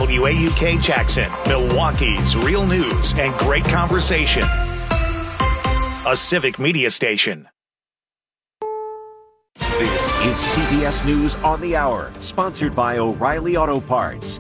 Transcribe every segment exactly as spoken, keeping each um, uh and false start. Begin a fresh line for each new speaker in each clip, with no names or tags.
W A U K Jackson, Milwaukee's real news and great conversation. A civic media station.
This is C B S News on the Hour, sponsored by O'Reilly Auto Parts.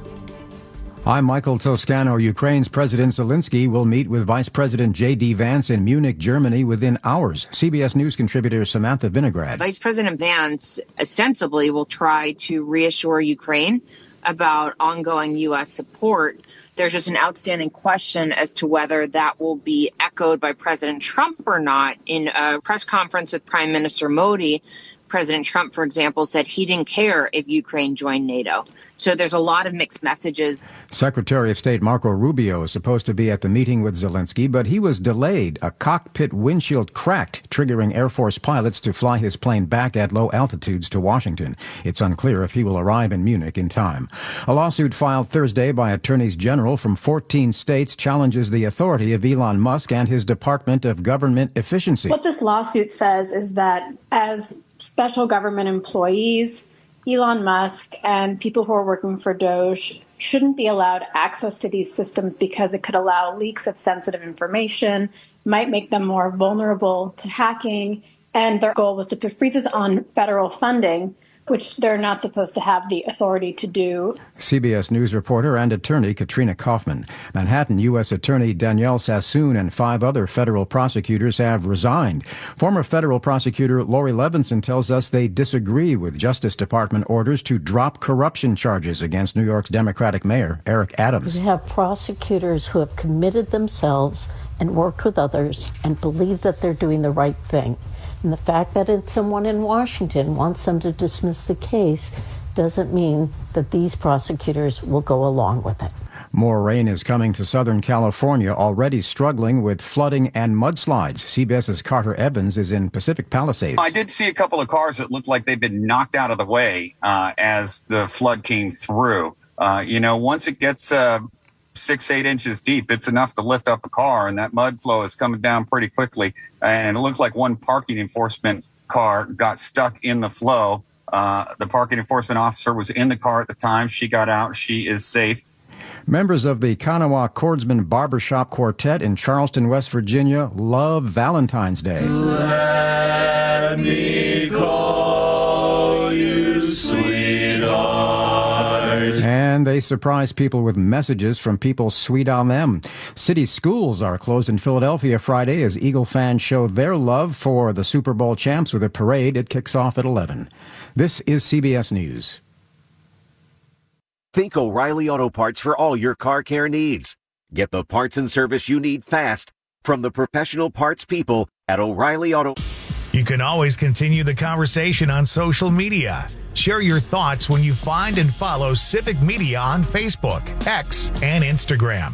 I'm Michael Toscano. Ukraine's President Zelensky will meet with Vice President J D. Vance in Munich, Germany within hours. C B S News contributor Samantha Vinograd.
Vice President Vance ostensibly will try to reassure Ukraine about ongoing U S support. There's just an outstanding question as to whether that will be echoed by President Trump or not. In a press conference with Prime Minister Modi, President Trump, for example, said he didn't care if Ukraine joined NATO. So there's a lot of mixed messages.
Secretary of State Marco Rubio is supposed to be at the meeting with Zelensky, but he was delayed. A cockpit windshield cracked, triggering Air Force pilots to fly his plane back at low altitudes to Washington. It's unclear if he will arrive in Munich in time. A lawsuit filed Thursday by attorneys general from fourteen states challenges the authority of Elon Musk and his Department of Government Efficiency.
What this lawsuit says is that as special government employees, Elon Musk and people who are working for Doge shouldn't be allowed access to these systems because it could allow leaks of sensitive information, might make them more vulnerable to hacking. And their goal was to put freezes on federal funding, which they're not supposed to have the authority to do.
C B S News reporter and attorney Katrina Kaufman. Manhattan U S Attorney Danielle Sassoon and five other federal prosecutors have resigned. Former federal prosecutor Lori Levinson tells us they disagree with Justice Department orders to drop corruption charges against New York's Democratic Mayor Eric Adams.
We have prosecutors who have committed themselves and worked with others and believe that they're doing the right thing. And the fact that it's someone in Washington wants them to dismiss the case doesn't mean that these prosecutors will go along with it.
More rain is coming to Southern California, already struggling with flooding and mudslides. CBS's Carter Evans is in Pacific Palisades.
I did see a couple of cars that looked like they've been knocked out of the way uh, as the flood came through. Uh, you know, once it gets uh, six, eight inches deep, it's enough to lift up a car, and that mud flow is coming down pretty quickly. And it looked like one parking enforcement car got stuck in the flow. Uh, the parking enforcement officer was in the car at the time. She got out. She is safe.
Members of the Kanawha Chordsman Barbershop Quartet in Charleston, West Virginia, love Valentine's Day.
Let me call you sweetheart.
And they surprise people with messages from people sweet on them. City schools are closed in Philadelphia Friday as Eagle fans show their love for the Super Bowl champs with a parade. It kicks off at eleven. This is C B S News.
Think O'Reilly Auto Parts for all your car care needs. Get the parts and service you need fast from the professional parts people at O'Reilly Auto.
You can always continue the conversation on social media. Share your thoughts when you find and follow Civic Media on Facebook, X, and Instagram.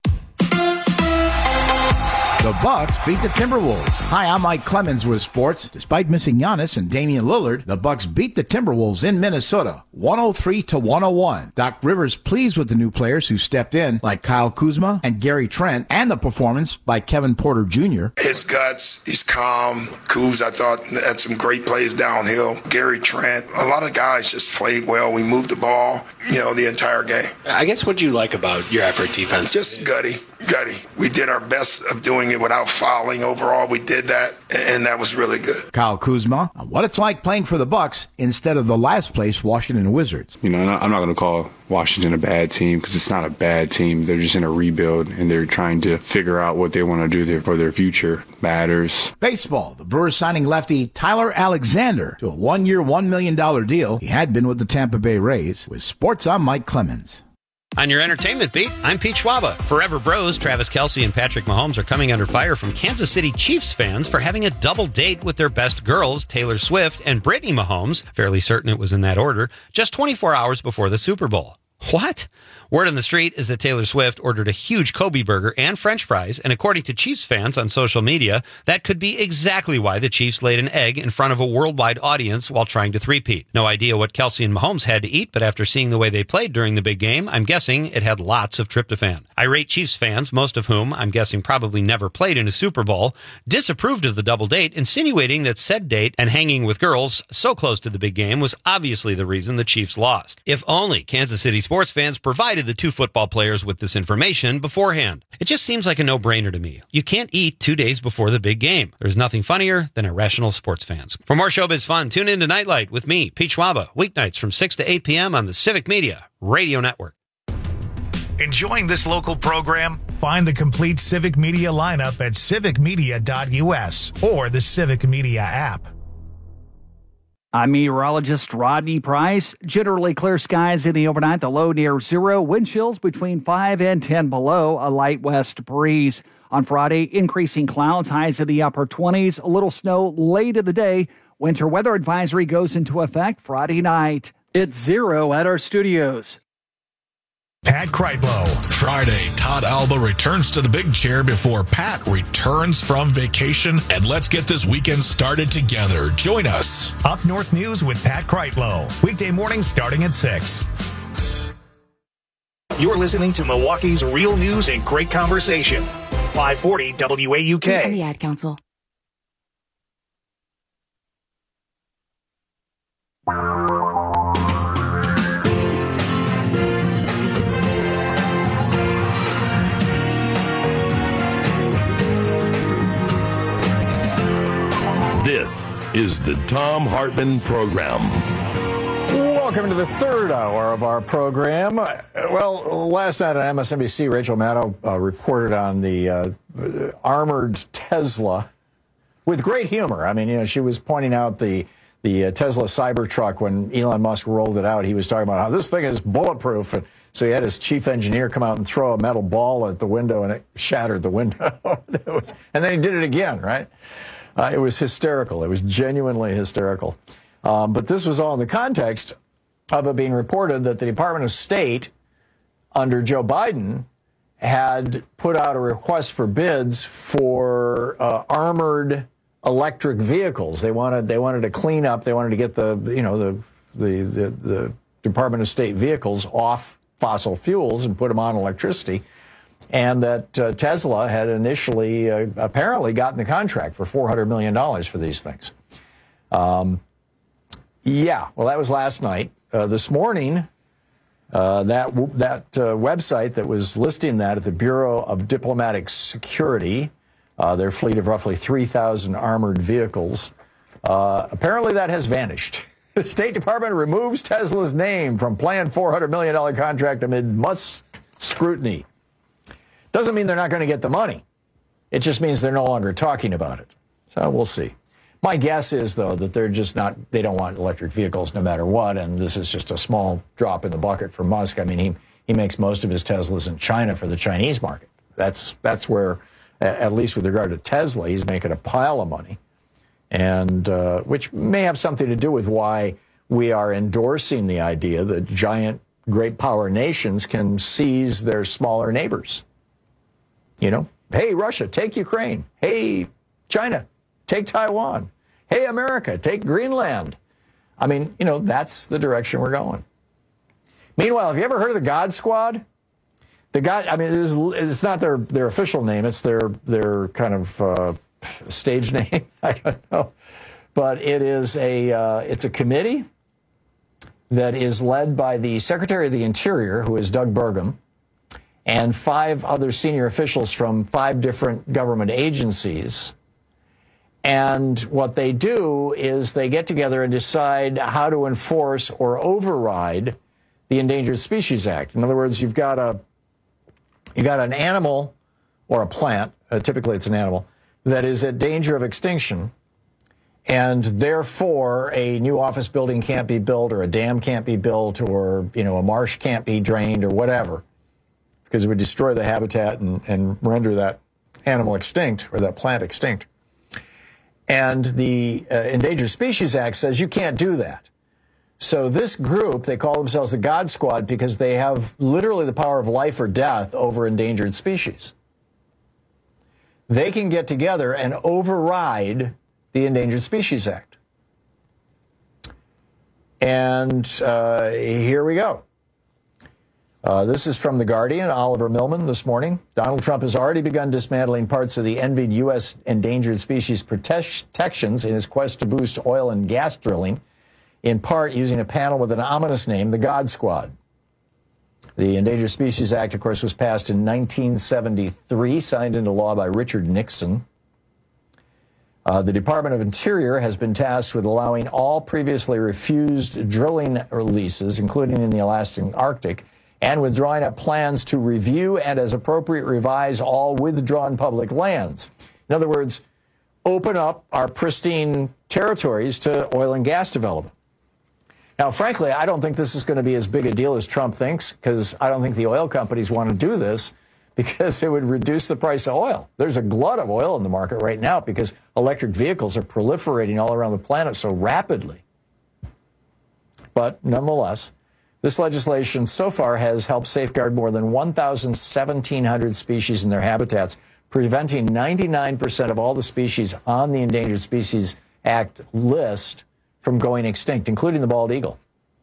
The Bucks beat the Timberwolves. Hi, I'm Mike Clemens with sports. Despite missing Giannis and Damian Lillard, the Bucks beat the Timberwolves in Minnesota, one oh three to one oh one. Doc Rivers pleased with the new players who stepped in, like Kyle Kuzma and Gary Trent, and the performance by Kevin Porter Junior
His guts, he's calm. Kuz, I thought, had some great plays downhill. Gary Trent, a lot of guys just played well. We moved the ball, you know, the entire game.
I guess what do you like about your effort defense?
Just gutty, gutty. We did our best of doing it without fouling. Overall, we did that, and that was really good.
Kyle Kuzma, what it's like playing for the Bucks instead of the last place Washington Wizards.
You know, I'm not going to call Washington a bad team because it's not a bad team. They're just in a rebuild, and they're trying to figure out what they want to do there for their future. Matters.
Baseball, the Brewers signing lefty Tyler Alexander to a one-year, one million dollars deal. He had been with the Tampa Bay Rays. With sports, I'm Mike Clemens.
On your entertainment beat, I'm Pete Schwaba. Forever Bros, Travis Kelce and Patrick Mahomes are coming under fire from Kansas City Chiefs fans for having a double date with their best girls, Taylor Swift and Brittany Mahomes, fairly certain it was in that order, just twenty-four hours before the Super Bowl. What? Word on the street is that Taylor Swift ordered a huge Kobe burger and French fries, and according to Chiefs fans on social media, that could be exactly why the Chiefs laid an egg in front of a worldwide audience while trying to three-peat. No idea what Kelce and Mahomes had to eat, but after seeing the way they played during the big game, I'm guessing it had lots of tryptophan. Irate Chiefs fans, most of whom I'm guessing probably never played in a Super Bowl, disapproved of the double date, insinuating that said date and hanging with girls so close to the big game was obviously the reason the Chiefs lost. If only Kansas City's sports fans provided the two football players with this information beforehand. It just seems like a no-brainer to me. You can't eat two days before the big game. There's nothing funnier than irrational sports fans. For more showbiz fun, tune in to Nightlight with me, Pete Schwaba, weeknights from six to eight p.m. on the Civic Media Radio Network.
Enjoying this local program? Find the complete Civic Media lineup at civic media dot u s or the Civic Media app.
I'm meteorologist Rodney Price. Generally clear skies in the overnight, the low near zero, wind chills between five and ten below, a light west breeze. On Friday, increasing clouds, highs in the upper twenties, a little snow late in the day. Winter weather advisory goes into effect Friday night. It's zero at our studios.
Pat Kreitlow.
Friday, Todd Alba returns to the big chair before Pat returns from vacation. And let's get this weekend started together. Join us.
Up North News with Pat Kreitlow. Weekday mornings starting at six. You're listening to Milwaukee's real news and great conversation. five forty W A U K.
And the Ad Council.
This is the Thom Hartmann Program.
Welcome to the third hour of our program. Well, last night on M S N B C, Rachel Maddow uh, reported on the uh, armored Tesla with great humor. I mean, you know, she was pointing out the the uh, Tesla Cybertruck when Elon Musk rolled it out. He was talking about how this thing is bulletproof. And so he had his chief engineer come out and throw a metal ball at the window, and it shattered the window. It was, and then he did it again, right? Uh, it was hysterical. It was genuinely hysterical. Um, but this was all in the context of it being reported that the Department of State under Joe Biden had put out a request for bids for uh, armored electric vehicles. They wanted they wanted to clean up. They wanted to get the you know the the the, the Department of State vehicles off fossil fuels and put them on electricity. And that uh, Tesla had initially uh, apparently gotten the contract for four hundred million dollars for these things. Um, yeah, well, that was last night. Uh, this morning, uh, that that uh, website that was listing that at the Bureau of Diplomatic Security, uh, their fleet of roughly three thousand armored vehicles, uh, apparently that has vanished. The State Department removes Tesla's name from planned four hundred million dollars contract amid Musk's scrutiny. Doesn't mean they're not going to get the money. It just means they're no longer talking about it. So we'll see. My guess is, though, that they're just not, they don't want electric vehicles no matter what, and this is just a small drop in the bucket for Musk. I mean, he, he makes most of his Teslas in China for the Chinese market. That's, that's where, at least with regard to Tesla, he's making a pile of money, and uh, which may have something to do with why we are endorsing the idea that giant great power nations can seize their smaller neighbors. You know, hey, Russia, take Ukraine. Hey, China, take Taiwan. Hey, America, take Greenland. I mean, you know, that's the direction we're going. Meanwhile, have you ever heard of the God Squad? The God, I mean, it is, it's not their, their official name. It's their, their kind of uh, stage name. I don't know. But it is a, uh, it's a committee that is led by the Secretary of the Interior, who is Doug Burgum, and five other senior officials from five different government agencies. And what they do is they get together and decide how to enforce or override the Endangered Species Act. In other words, you've got a you got an animal or a plant, uh, typically it's an animal, that is at danger of extinction, and therefore a new office building can't be built, or a dam can't be built, or you know a marsh can't be drained, or whatever, because it would destroy the habitat and, and render that animal extinct, or that plant extinct. And the uh, Endangered Species Act says you can't do that. So this group, they call themselves the God Squad because they have literally the power of life or death over endangered species. They can get together and override the Endangered Species Act. And uh, here we go. Uh, this is from The Guardian, Oliver Millman this morning. Donald Trump has already begun dismantling parts of the envied U S endangered species protections in his quest to boost oil and gas drilling, in part using a panel with an ominous name, the God Squad. The Endangered Species Act, of course, was passed in nineteen seventy-three, signed into law by Richard Nixon. Uh, the Department of Interior has been tasked with allowing all previously refused drilling leases, including in the Alaskan Arctic, and with drawing up plans to review and, as appropriate, revise all withdrawn public lands. In other words, open up our pristine territories to oil and gas development. Now, frankly, I don't think this is going to be as big a deal as Trump thinks, because I don't think the oil companies want to do this, because it would reduce the price of oil. There's a glut of oil in the market right now because electric vehicles are proliferating all around the planet so rapidly. But nonetheless, this legislation so far has helped safeguard more than one thousand seventeen hundred species in their habitats, preventing ninety-nine percent of all the species on the Endangered Species Act list from going extinct, including the bald eagle.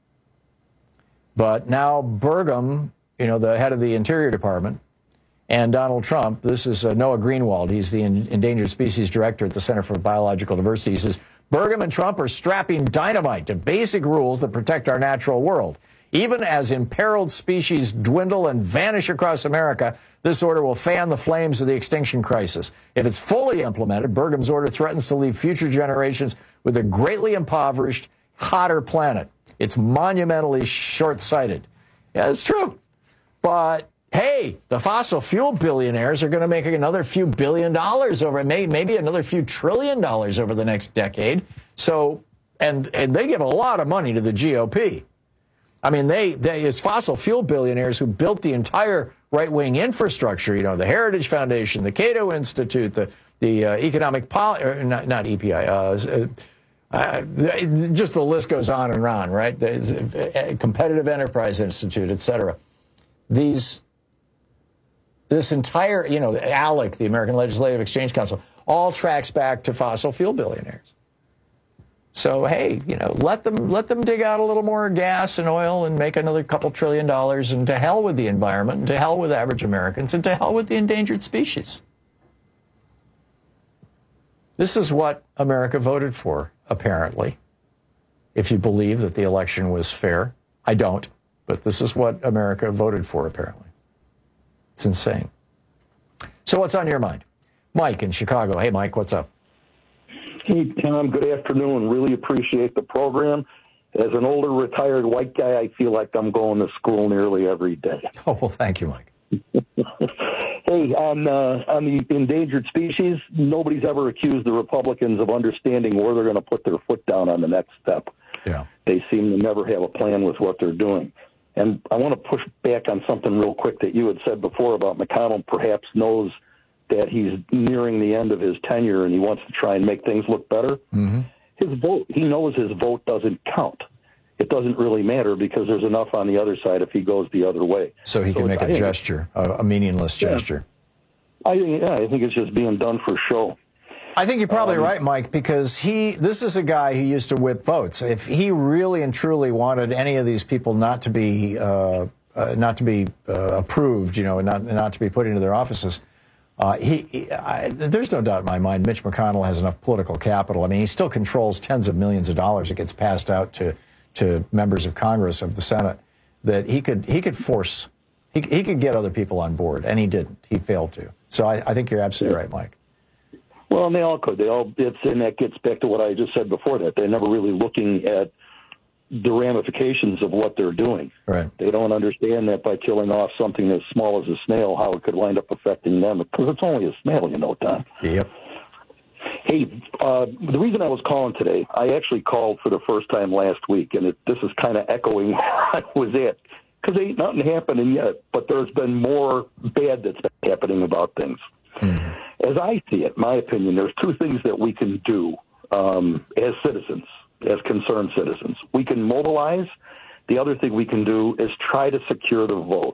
But now Burgum, you know, the head of the Interior Department, and Donald Trump, this is uh, Noah Greenwald, he's the Endangered Species Director at the Center for Biological Diversity. He says, Burgum and Trump are strapping dynamite to basic rules that protect our natural world. Even as imperiled species dwindle and vanish across America, this order will fan the flames of the extinction crisis. If it's fully implemented, Burgum's order threatens to leave future generations with a greatly impoverished, hotter planet. It's monumentally short-sighted. Yeah, it's true. But hey, the fossil fuel billionaires are going to make another few billion dollars over, maybe another few trillion dollars over the next decade. So, and and they give a lot of money to the G O P. I mean, they, they it's fossil fuel billionaires who built the entire right-wing infrastructure. You know, the Heritage Foundation, the Cato Institute, the the uh, Economic Poli, or not not E P I. Uh, uh, just the list goes on and on, right? The Competitive Enterprise Institute, et cetera. These. This entire, you know, ALEC, the American Legislative Exchange Council, all tracks back to fossil fuel billionaires. So, hey, you know, let them let them dig out a little more gas and oil and make another couple trillion dollars, and to hell with the environment, and to hell with average Americans, and to hell with the endangered species. This is what America voted for, apparently, if you believe that the election was fair. I don't, but this is what America voted for, apparently. It's insane. So what's on your mind? Mike in Chicago. Hey, Mike, what's up?
Hey, Tom, good afternoon. Really appreciate the program. As an older retired white guy, I feel like I'm going to school nearly every day.
Oh, well, thank you, Mike.
Hey, on, uh, on the endangered species, nobody's ever accused the Republicans of understanding where they're going to put their foot down on the next step.
Yeah.
They seem to never have a plan with what they're doing. And I want to push back on something real quick that you had said before about McConnell perhaps knows that he's nearing the end of his tenure and he wants to try and make things look better.
Mm-hmm.
His vote, he knows his vote doesn't count. It doesn't really matter because there's enough on the other side if he goes the other way.
So he so can make a gesture, a, a meaningless
yeah.
gesture.
I, yeah, I think it's just being done for show.
I think you're probably
um,
right, Mike, because he this is a guy who used to whip votes. If he really and truly wanted any of these people not to be uh, uh, not to be uh, approved, you know, and not not to be put into their offices, uh, he, he I, there's no doubt in my mind Mitch McConnell has enough political capital. I mean, he still controls tens of millions of dollars that gets passed out to to members of Congress, of the Senate, that he could he could force he he could get other people on board, and he didn't. He failed to. So I, I think you're absolutely right, Mike.
Well, and they all could. They all. It's and that gets back to what I just said before. That they're never really looking at the ramifications of what they're doing.
Right.
They don't understand that by killing off something as small as a snail, how it could wind up affecting them. Because it's only a snail, you know, Tom.
Yep.
Hey, uh, the reason I was calling today, I actually called for the first time last week, and it, this is kind of echoing where I was at. Because ain't nothing happening yet, but there's been more bad that's been happening about things.
Mm-hmm.
As I see it, my opinion, there's two things that we can do um, as citizens, as concerned citizens. We can mobilize. The other thing we can do is try to secure the vote.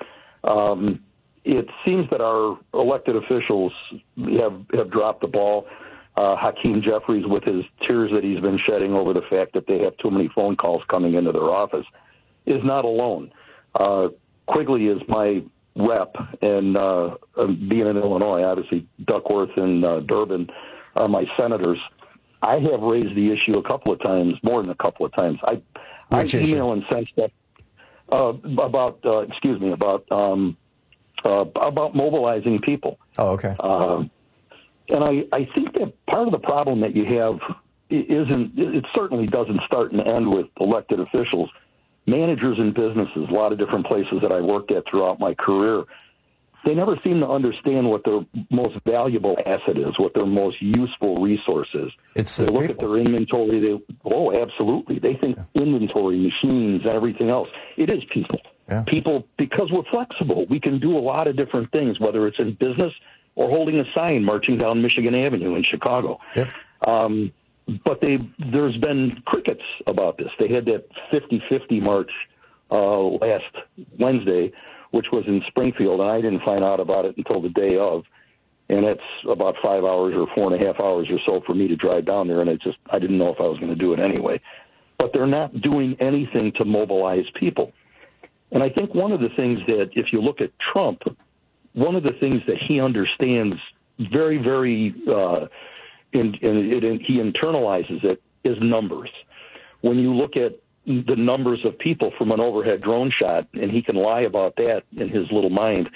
Um, it seems that our elected officials have, have dropped the ball. Uh, Hakeem Jeffries, with his tears that he's been shedding over the fact that they have too many phone calls coming into their office, is not alone. Uh, Quigley is my rep, and uh, being in Illinois, obviously Duckworth and uh, Durbin are my senators. I have raised the issue a couple of times, more than a couple of times. I, I email and send stuff. uh, about uh, excuse me about um, uh, about mobilizing people.
Oh, okay.
Uh, and I, I think that part of the problem that you have isn't, it certainly doesn't start and end with elected officials. Managers in businesses, a lot of different places that I worked at throughout my career, they never seem to understand what their most valuable asset is, what their most useful resource is.
It's
they
the
look
people.
at their inventory. They, oh, absolutely. They think yeah. inventory, machines, and everything else. It is people. Yeah. People, because we're flexible, we can do a lot of different things, whether it's in business or holding a sign marching down Michigan Avenue in Chicago.
Yeah.
Um, but they, there's been crickets about this. They had that fifty-fifty march uh, last Wednesday, which was in Springfield, and I didn't find out about it until the day of. And it's about five hours or four and a half hours or so for me to drive down there, and I just I didn't know if I was going to do it anyway. But they're not doing anything to mobilize people. And I think one of the things that, if you look at Trump, one of the things that he understands very, very, uh, in, in, it, in, he internalizes it, is numbers. When you look at the numbers of people from an overhead drone shot, and he can lie about that in his little mind,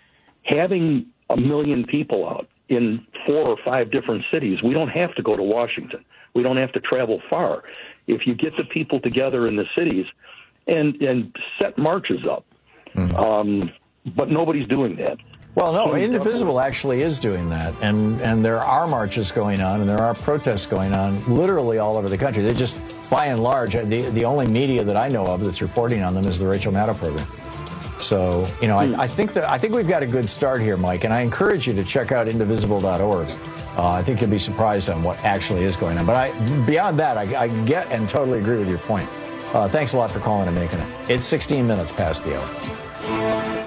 having a million people out in four or five different cities, we don't have to go to Washington. We don't have to travel far. If you get the people together in the cities and, and set marches up, mm-hmm. um, but nobody's doing that.
Well, no, Indivisible actually is doing that, and, and there are marches going on, and there are protests going on literally all over the country. They're just, by and large, the, the only media that I know of that's reporting on them is the Rachel Maddow program. So, you know, I, I think that I think we've got a good start here, Mike, and I encourage you to check out indivisible dot org. Uh, I think you'll be surprised on what actually is going on. But I, beyond that, I, I get and totally agree with your point. Uh, thanks a lot for calling and making it. It's sixteen minutes past the hour.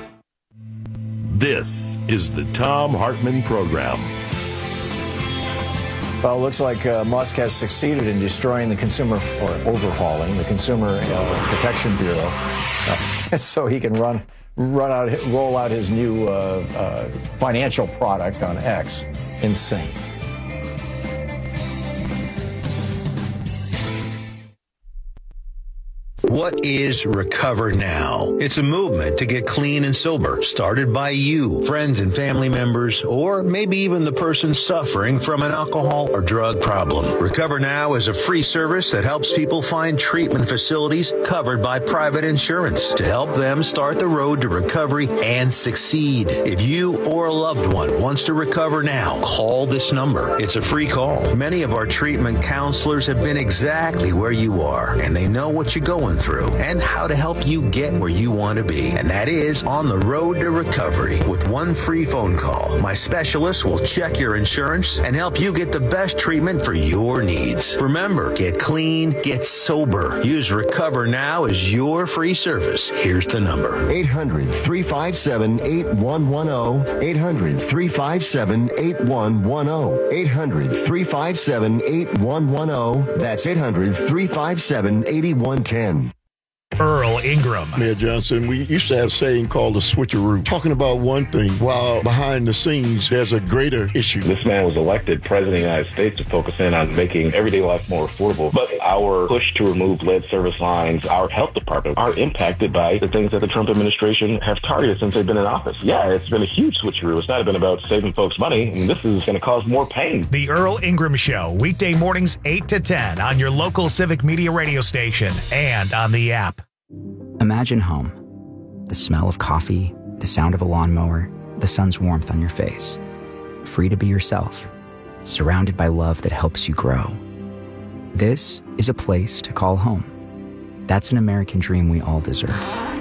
This is the Thom Hartmann Program.
Well, it looks like uh, Musk has succeeded in destroying the consumer, or overhauling the Consumer uh, Protection Bureau, uh, so he can run, run out, roll out his new uh, uh, financial product on X. Insane.
What is Recover Now? It's a movement to get clean and sober, started by you, friends and family members, or maybe even the person suffering from an alcohol or drug problem. Recover Now is a free service that helps people find treatment facilities covered by private insurance to help them start the road to recovery and succeed. If you or a loved one wants to recover now, call this number. It's a free call. Many of our treatment counselors have been exactly where you are, and they know what you're going through and how to help you get where you want to be. And that is on the road to recovery. With one free phone call, my specialist will check your insurance and help you get the best treatment for your needs. Remember, get clean, get sober. Use Recover Now as your free service. Here's the number.
eight hundred, three five seven, eight one one zero. eight hundred, three five seven, eight one one zero. eight hundred, three five seven, eight one one zero. That's eight hundred, three five seven, eight one one zero.
Earl Ingram.
Mayor Johnson, we used to have a saying called the switcheroo, talking about one thing while behind the scenes there's a greater issue.
This man was elected president of the United States to focus in on making everyday life more affordable. But our push to remove lead service lines, our health department, are impacted by the things that the Trump administration have targeted since they've been in office. Yeah, it's been a huge switcheroo. It's not been about saving folks money, and this is going to cause more pain.
The Earl Ingram Show, weekday mornings eight to ten on your local Civic Media radio station and on the app.
Imagine home. The smell of coffee, the sound of a lawnmower, the sun's warmth on your face. Free to be yourself, surrounded by love that helps you grow. This is a place to call home. That's an American dream we all deserve.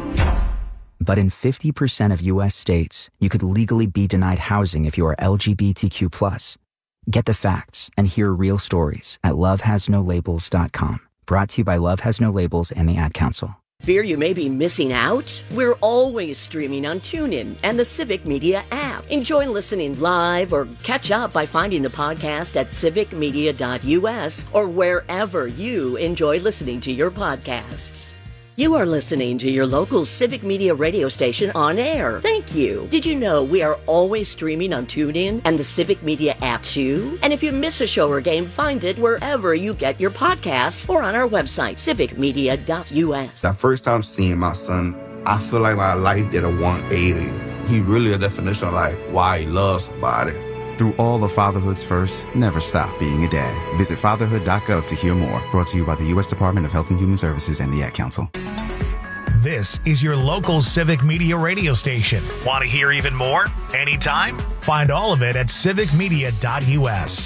But in fifty percent of U S states, you could legally be denied housing if you are L G B T Q plus. Get the facts and hear real stories at love has no labels dot com. Brought to you by Love Has No Labels and the Ad Council.
Fear you may be missing out? We're always streaming on TuneIn and the Civic Media app. Enjoy listening live or catch up by finding the podcast at civic media dot U S or wherever you enjoy listening to your podcasts. You are listening to your local Civic Media radio station on air. Thank you. Did you know we are always streaming on TuneIn and the Civic Media app too? And if you miss a show or game, find it wherever you get your podcasts or on our website, civic media dot U S.
The first time seeing my son, I feel like my life did a one eighty. He really a definition of like why he loves somebody.
Through all the fatherhood's first, never stop being a dad. Visit fatherhood dot gov to hear more. Brought to you by the U S Department of Health and Human Services and the Ad Council.
This is your local Civic Media radio station. Want to hear even more? Anytime? Find all of it at civic media dot U S.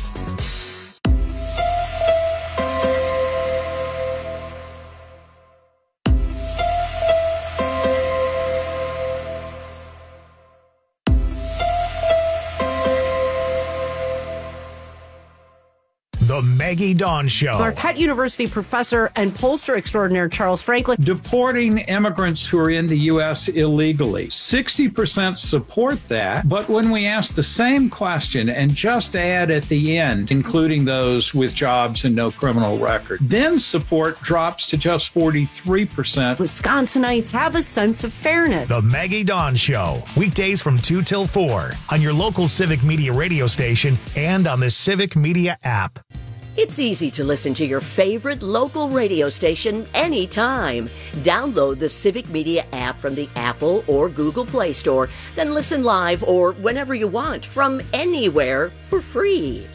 The Maggie Dawn Show.
Marquette University professor and pollster extraordinaire Charles Franklin.
Deporting immigrants who are in the U S illegally. sixty percent support that, but when we ask the same question and just add at the end, including those with jobs and no criminal record, then support drops to just forty-three percent.
Wisconsinites have a sense of fairness.
The Maggie Dawn Show. Weekdays from two till four on your local Civic Media radio station and on the Civic Media app.
It's easy to listen to your favorite local radio station anytime. Download the Civic Media app from the Apple or Google Play Store, then listen live or whenever you want from anywhere for free.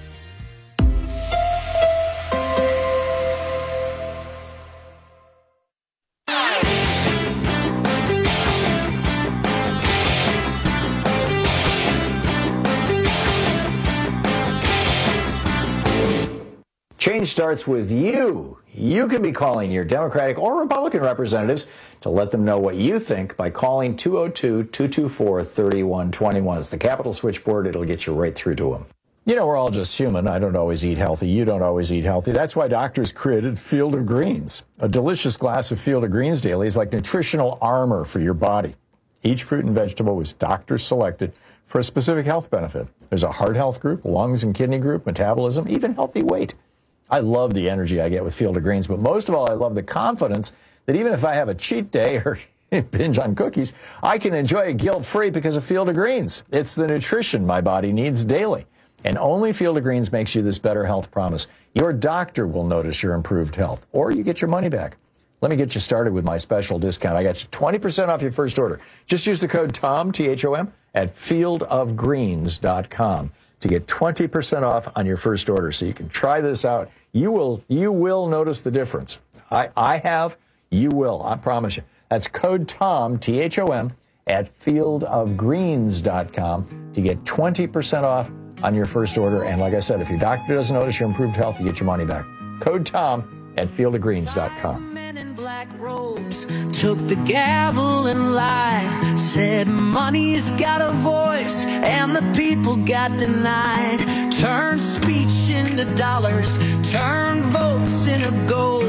Change starts with you. You can be calling your Democratic or Republican representatives to let them know what you think by calling two oh two, two two four, three one two one. It's the Capitol switchboard. It'll get you right through to them. You know, we're all just human. I don't always eat healthy. You don't always eat healthy. That's why doctors created Field of Greens. A delicious glass of Field of Greens daily is like nutritional armor for your body. Each fruit and vegetable was doctor selected for a specific health benefit. There's a heart health group, lungs and kidney group, metabolism, even healthy weight. I love the energy I get with Field of Greens, but most of all, I love the confidence that even if I have a cheat day or binge on cookies, I can enjoy it guilt-free because of Field of Greens. It's the nutrition my body needs daily. And only Field of Greens makes you this better health promise. Your doctor will notice your improved health, or you get your money back. Let me get you started with my special discount. I got you twenty percent off your first order. Just use the code TOM, T H O M, at field of greens dot com. to get twenty percent off on your first order. So you can try this out. You will you will notice the difference. I, I have. You will. I promise you. That's code TOM, T H O M, at field of greens dot com to get twenty percent off on your first order. And like I said, if your doctor doesn't notice your improved health, you get your money back. Code TOM at field of greens dot com.
Black robes took the gavel and lied, said money's got a voice and the people got denied, turned speech into dollars, turned votes into gold,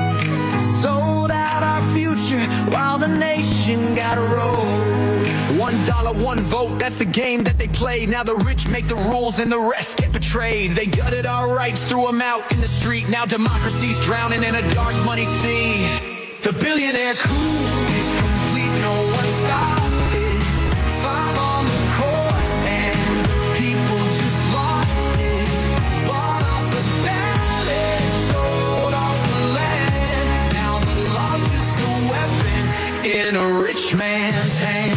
sold out our future while the nation got rolled.
One dollar, one vote, that's the game that they play. Now the rich make the rules and the rest get betrayed. They gutted our rights, threw them out in the street. Now democracy's drowning in a dark money sea. The billionaire coup is complete, no one stopped it. Five on the court and people just lost it. Bought off the ballot, sold off the land. Now the law's just a weapon in a rich man's hand.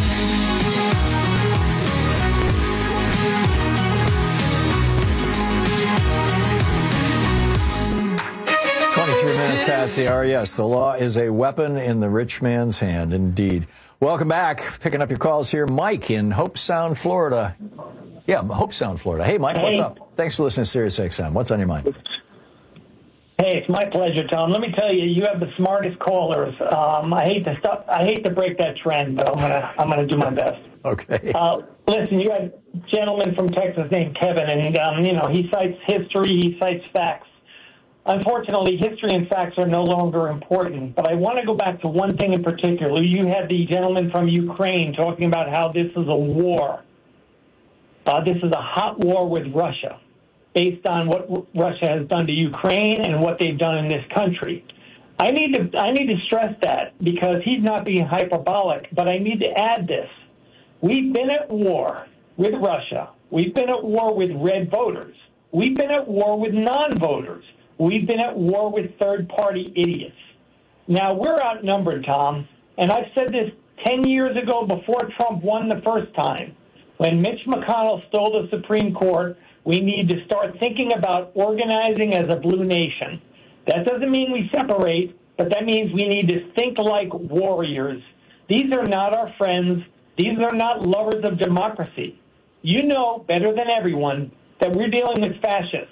twenty-three minutes past the hour. Yes, the law is a weapon in the rich man's hand, indeed. Welcome back. Picking up your calls here. Mike in Hope Sound, Florida. Yeah, Hope Sound, Florida. Hey, Mike, hey. What's up? Thanks for listening to Sirius X M. What's on your mind?
Hey, it's my pleasure, Tom. Let me tell you, you have the smartest callers. Um, I hate to stop. I hate to break that trend, but I'm gonna I'm gonna do my best.
Okay.
Uh, listen, you had a gentleman from Texas named Kevin, and um, you know he cites history, he cites facts. Unfortunately, history and facts are no longer important, but I want to go back to one thing in particular. You had the gentleman from Ukraine talking about how this is a war. Uh, this is a hot war with Russia, based on what Russia has done to Ukraine and what they've done in this country. I need to I need to stress that because he's not being hyperbolic, but I need to add this. We've been at war with Russia. We've been at war with red voters. We've been at war with non-voters. We've been at war with third-party idiots. Now, we're outnumbered, Tom, and I've said this ten years ago before Trump won the first time. When Mitch McConnell stole the Supreme Court, we need to start thinking about organizing as a blue nation. That doesn't mean we separate, but that means we need to think like warriors. These are not our friends. These are not lovers of democracy. You know better than everyone that we're dealing with fascists.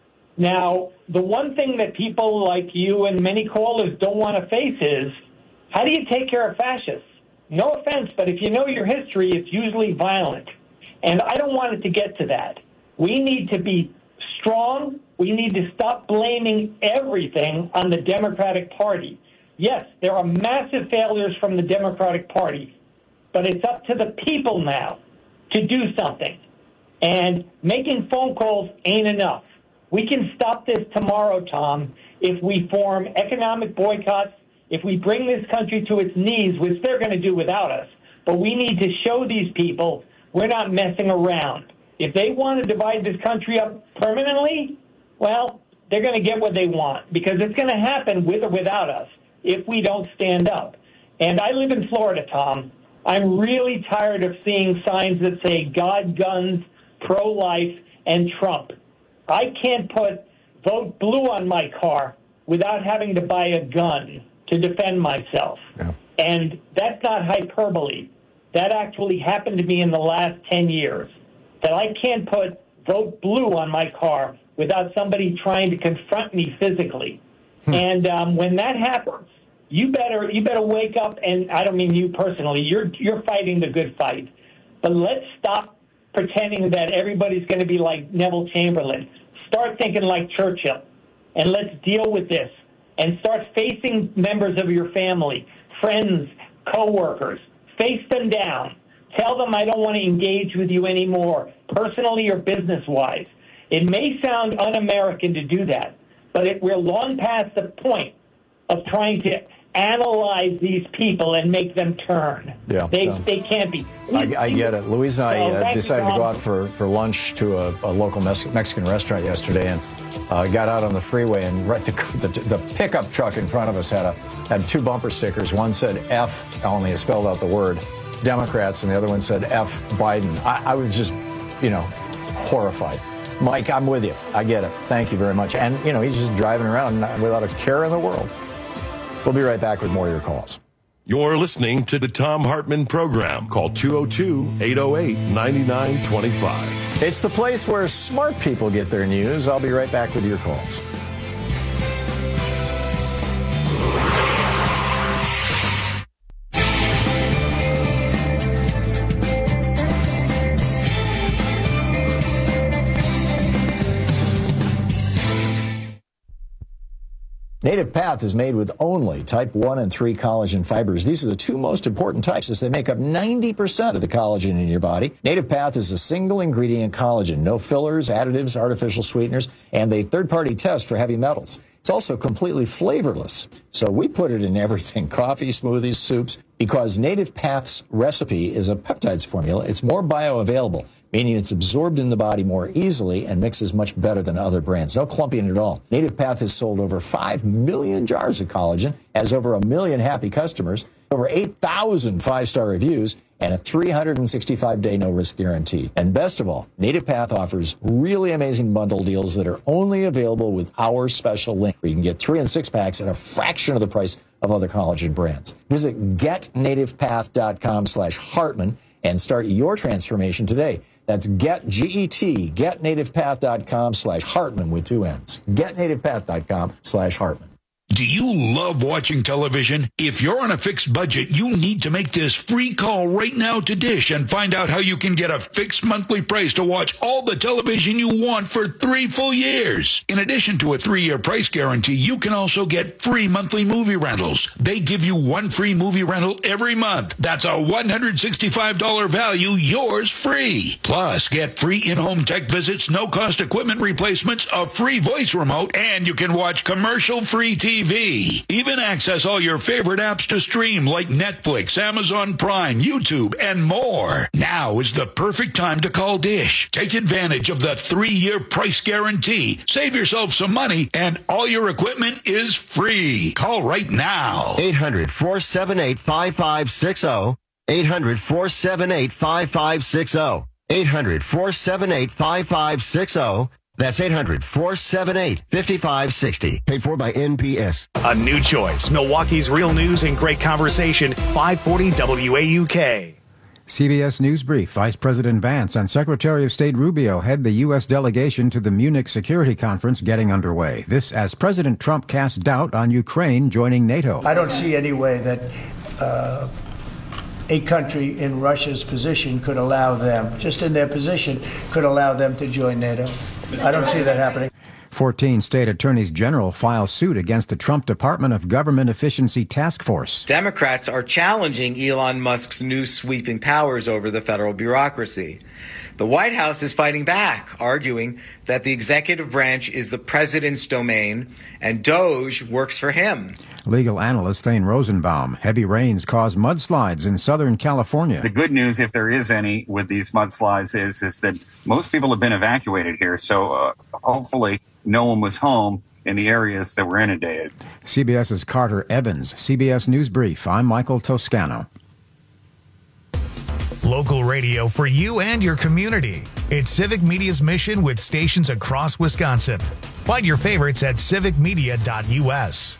Now, the one thing that people like you and many callers don't want to face is, how do you take care of fascists? No offense, but if you know your history, it's usually violent. And I don't want it to get to that. We need to be strong. We need to stop blaming everything on the Democratic Party. Yes, there are massive failures from the Democratic Party, but it's up to the people now to do something. And making phone calls ain't enough. We can stop this tomorrow, Tom, if we form economic boycotts, if we bring this country to its knees, which they're going to do without us. But we need to show these people we're not messing around. If they want to divide this country up permanently, well, they're going to get what they want because it's going to happen with or without us if we don't stand up. And I live in Florida, Tom. I'm really tired of seeing signs that say God, guns, pro-life, and Trump. I can't put vote blue on my car without having to buy a gun to defend myself. Yeah. And that's not hyperbole. That actually happened to me in the last ten years, that I can't put vote blue on my car without somebody trying to confront me physically. Hmm. And um, when that happens, you better you better wake up, and I don't mean you personally, you're you're fighting the good fight. But let's stop pretending that everybody's going to be like Neville Chamberlain. Start thinking like Churchill, and let's deal with this. And start facing members of your family, friends, coworkers. Face them down. Tell them I don't want to engage with you anymore, personally or business-wise. It may sound un-American to do that, but it, we're long past the point of trying to analyze these people and make them turn.
Yeah,
they
yeah.
they can't be.
I, I get it. Louise and I
So,
uh, decided
you,
to go out for, for lunch to a, a local Mex- Mexican restaurant yesterday, and uh, got out on the freeway, and right the, the, the pickup truck in front of us had a had two bumper stickers. One said F, only it spelled out the word Democrats, and the other one said F Biden. I, I was just, you know, horrified. Mike, I'm with you. I get it. Thank you very much. And, you know, he's just driving around without a care in the world. We'll be right back with more of your calls.
You're listening to the Thom Hartmann Program. Call two oh two, eight oh eight, nine nine two five.
It's the place where smart people get their news. I'll be right back with your calls. Native Path is made with only type one and three collagen fibers. These are the two most important types as they make up ninety percent of the collagen in your body. Native Path is a single ingredient collagen, no fillers, additives, artificial sweeteners, and a third-party test for heavy metals. It's also completely flavorless. So we put it in everything, coffee, smoothies, soups, because Native Path's recipe is a peptides formula. It's more bioavailable, meaning it's absorbed in the body more easily and mixes much better than other brands. No clumping at all. Native Path has sold over five million jars of collagen, has over a million happy customers, over eight thousand five-star reviews, and a three hundred sixty-five day no-risk guarantee. And best of all, Native Path offers really amazing bundle deals that are only available with our special link, where you can get three and six packs at a fraction of the price of other collagen brands. Visit getnativepath.com slash Hartman and start your transformation today. That's get, G E T, getnativepath.com slash Hartman with two N's. Getnativepath.com slash Hartman.
Do you love watching television? If you're on a fixed budget, you need to make this free call right now to Dish and find out how you can get a fixed monthly price to watch all the television you want for three full years. In addition to a three-year price guarantee, you can also get free monthly movie rentals. They give you one free movie rental every month. That's a one hundred sixty-five dollars value, yours free. Plus, get free in-home tech visits, no-cost equipment replacements, a free voice remote, and you can watch commercial-free T V T V. Even access all your favorite apps to stream like Netflix, Amazon Prime, YouTube, and more. Now is the perfect time to call Dish. Take advantage of the three-year price guarantee. Save yourself some money, and all your equipment is free. Call right now.
eight hundred, four seven eight, five five six zero. eight hundred, four seven eight, five five six zero. eight hundred, four seven eight, five five six zero. That's eight hundred, four seven eight, five five six zero. Paid for by N P S.
A new choice. Milwaukee's Real News and Great Conversation. five forty W A U K.
C B S News Brief. Vice President Vance and Secretary of State Rubio head the U S delegation to the Munich Security Conference getting underway. This as President Trump casts doubt on Ukraine joining NATO.
I don't see any way that uh, a country in Russia's position could allow them, just in their position, could allow them to join NATO. I don't see that happening.
fourteen state attorneys general file suit against the Trump Department of Government Efficiency Task Force.
Democrats are challenging Elon Musk's new sweeping powers over the federal bureaucracy. The White House is fighting back, arguing that the executive branch is the president's domain and Doge works for him.
Legal analyst Thane Rosenbaum. Heavy rains cause mudslides in Southern California.
The good news, if there is any, with these mudslides is, is that most people have been evacuated here. So uh, hopefully no one was home in the areas that were inundated.
CBS's Carter Evans. C B S News Brief. I'm Michael Toscano.
Local radio for you and your community. It's Civic Media's mission with stations across Wisconsin. Find your favorites at civic media dot U S.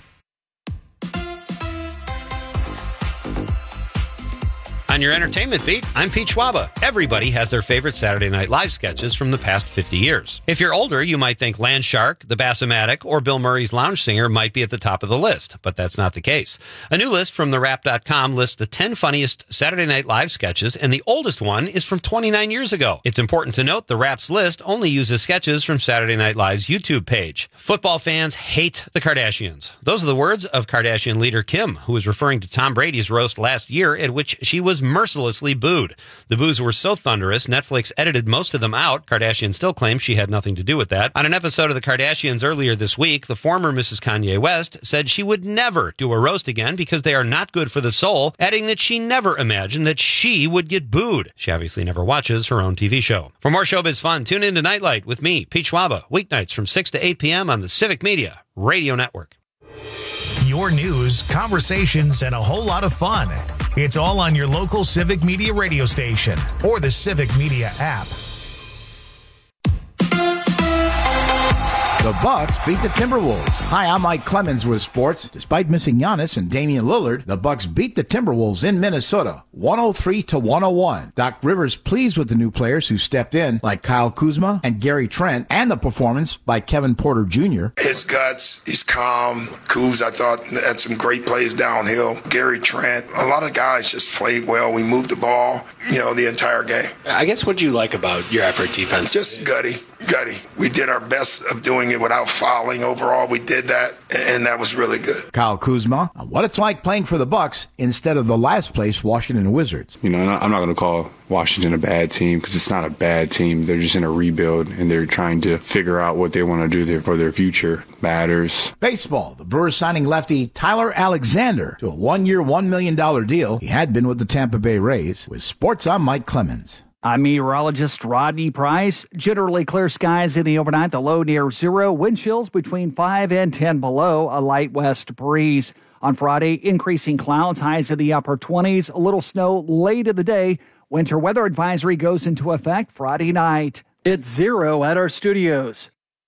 On your entertainment beat, I'm Pete Schwaba. Everybody has their favorite Saturday Night Live sketches from the past fifty years. If you're older, you might think Land Shark, The Bassomatic, or Bill Murray's Lounge Singer might be at the top of the list, but that's not the case. A new list from the rap dot com lists the ten funniest Saturday Night Live sketches, and the oldest one is from twenty-nine years ago. It's important to note the Rap's list only uses sketches from Saturday Night Live's YouTube page. Football fans hate the Kardashians. Those are the words of Kardashian leader Kim, who was referring to Tom Brady's roast last year, at which she was mercilessly booed. The boos were so thunderous, Netflix edited most of them out. Kardashian still claims she had nothing to do with that. On an episode of The Kardashians earlier this week, the former Missus Kanye West said she would never do a roast again because they are not good for the soul, adding that she never imagined that she would get booed. She obviously never watches her own T V show. For more showbiz fun, tune in to Nightlight with me, Pete Schwaba, weeknights from six to eight p.m. on the Civic Media Radio Network.
Your news, conversations, and a whole lot of fun. It's all on your local Civic Media radio station or the Civic Media app.
The Bucks beat the Timberwolves. Hi, I'm Mike Clemens with sports. Despite missing Giannis and Damian Lillard, the Bucks beat the Timberwolves in Minnesota, one oh three to one oh one. Doc Rivers pleased with the new players who stepped in, like Kyle Kuzma and Gary Trent, and the performance by Kevin Porter Junior
His guts, he's calm. Kuz, I thought, had some great plays downhill. Gary Trent, a lot of guys just played well. We moved the ball, you know, the entire game.
I guess what do you like about your effort defense?
Just gutty, gutty. We did our best of doing it without fouling. Overall, we did that, and that was really good.
Kyle Kuzma, what it's like playing for the Bucks instead of the last place Washington Wizards.
You know, I'm not going to call Washington a bad team because it's not a bad team. They're just in a rebuild, and they're trying to figure out what they want to do there for their future. Matters.
Baseball, the Brewers signing lefty Tyler Alexander to a one-year, one million dollars deal. He had been with the Tampa Bay Rays. With sports, I'm Mike Clemens.
I'm meteorologist Rodney Price. Generally clear skies in the overnight, the low near zero. Wind chills between five and ten below, a light west breeze. On Friday, increasing clouds, highs in the upper twenties, a little snow late in the day. Winter weather advisory goes into effect Friday night. It's zero at our studios.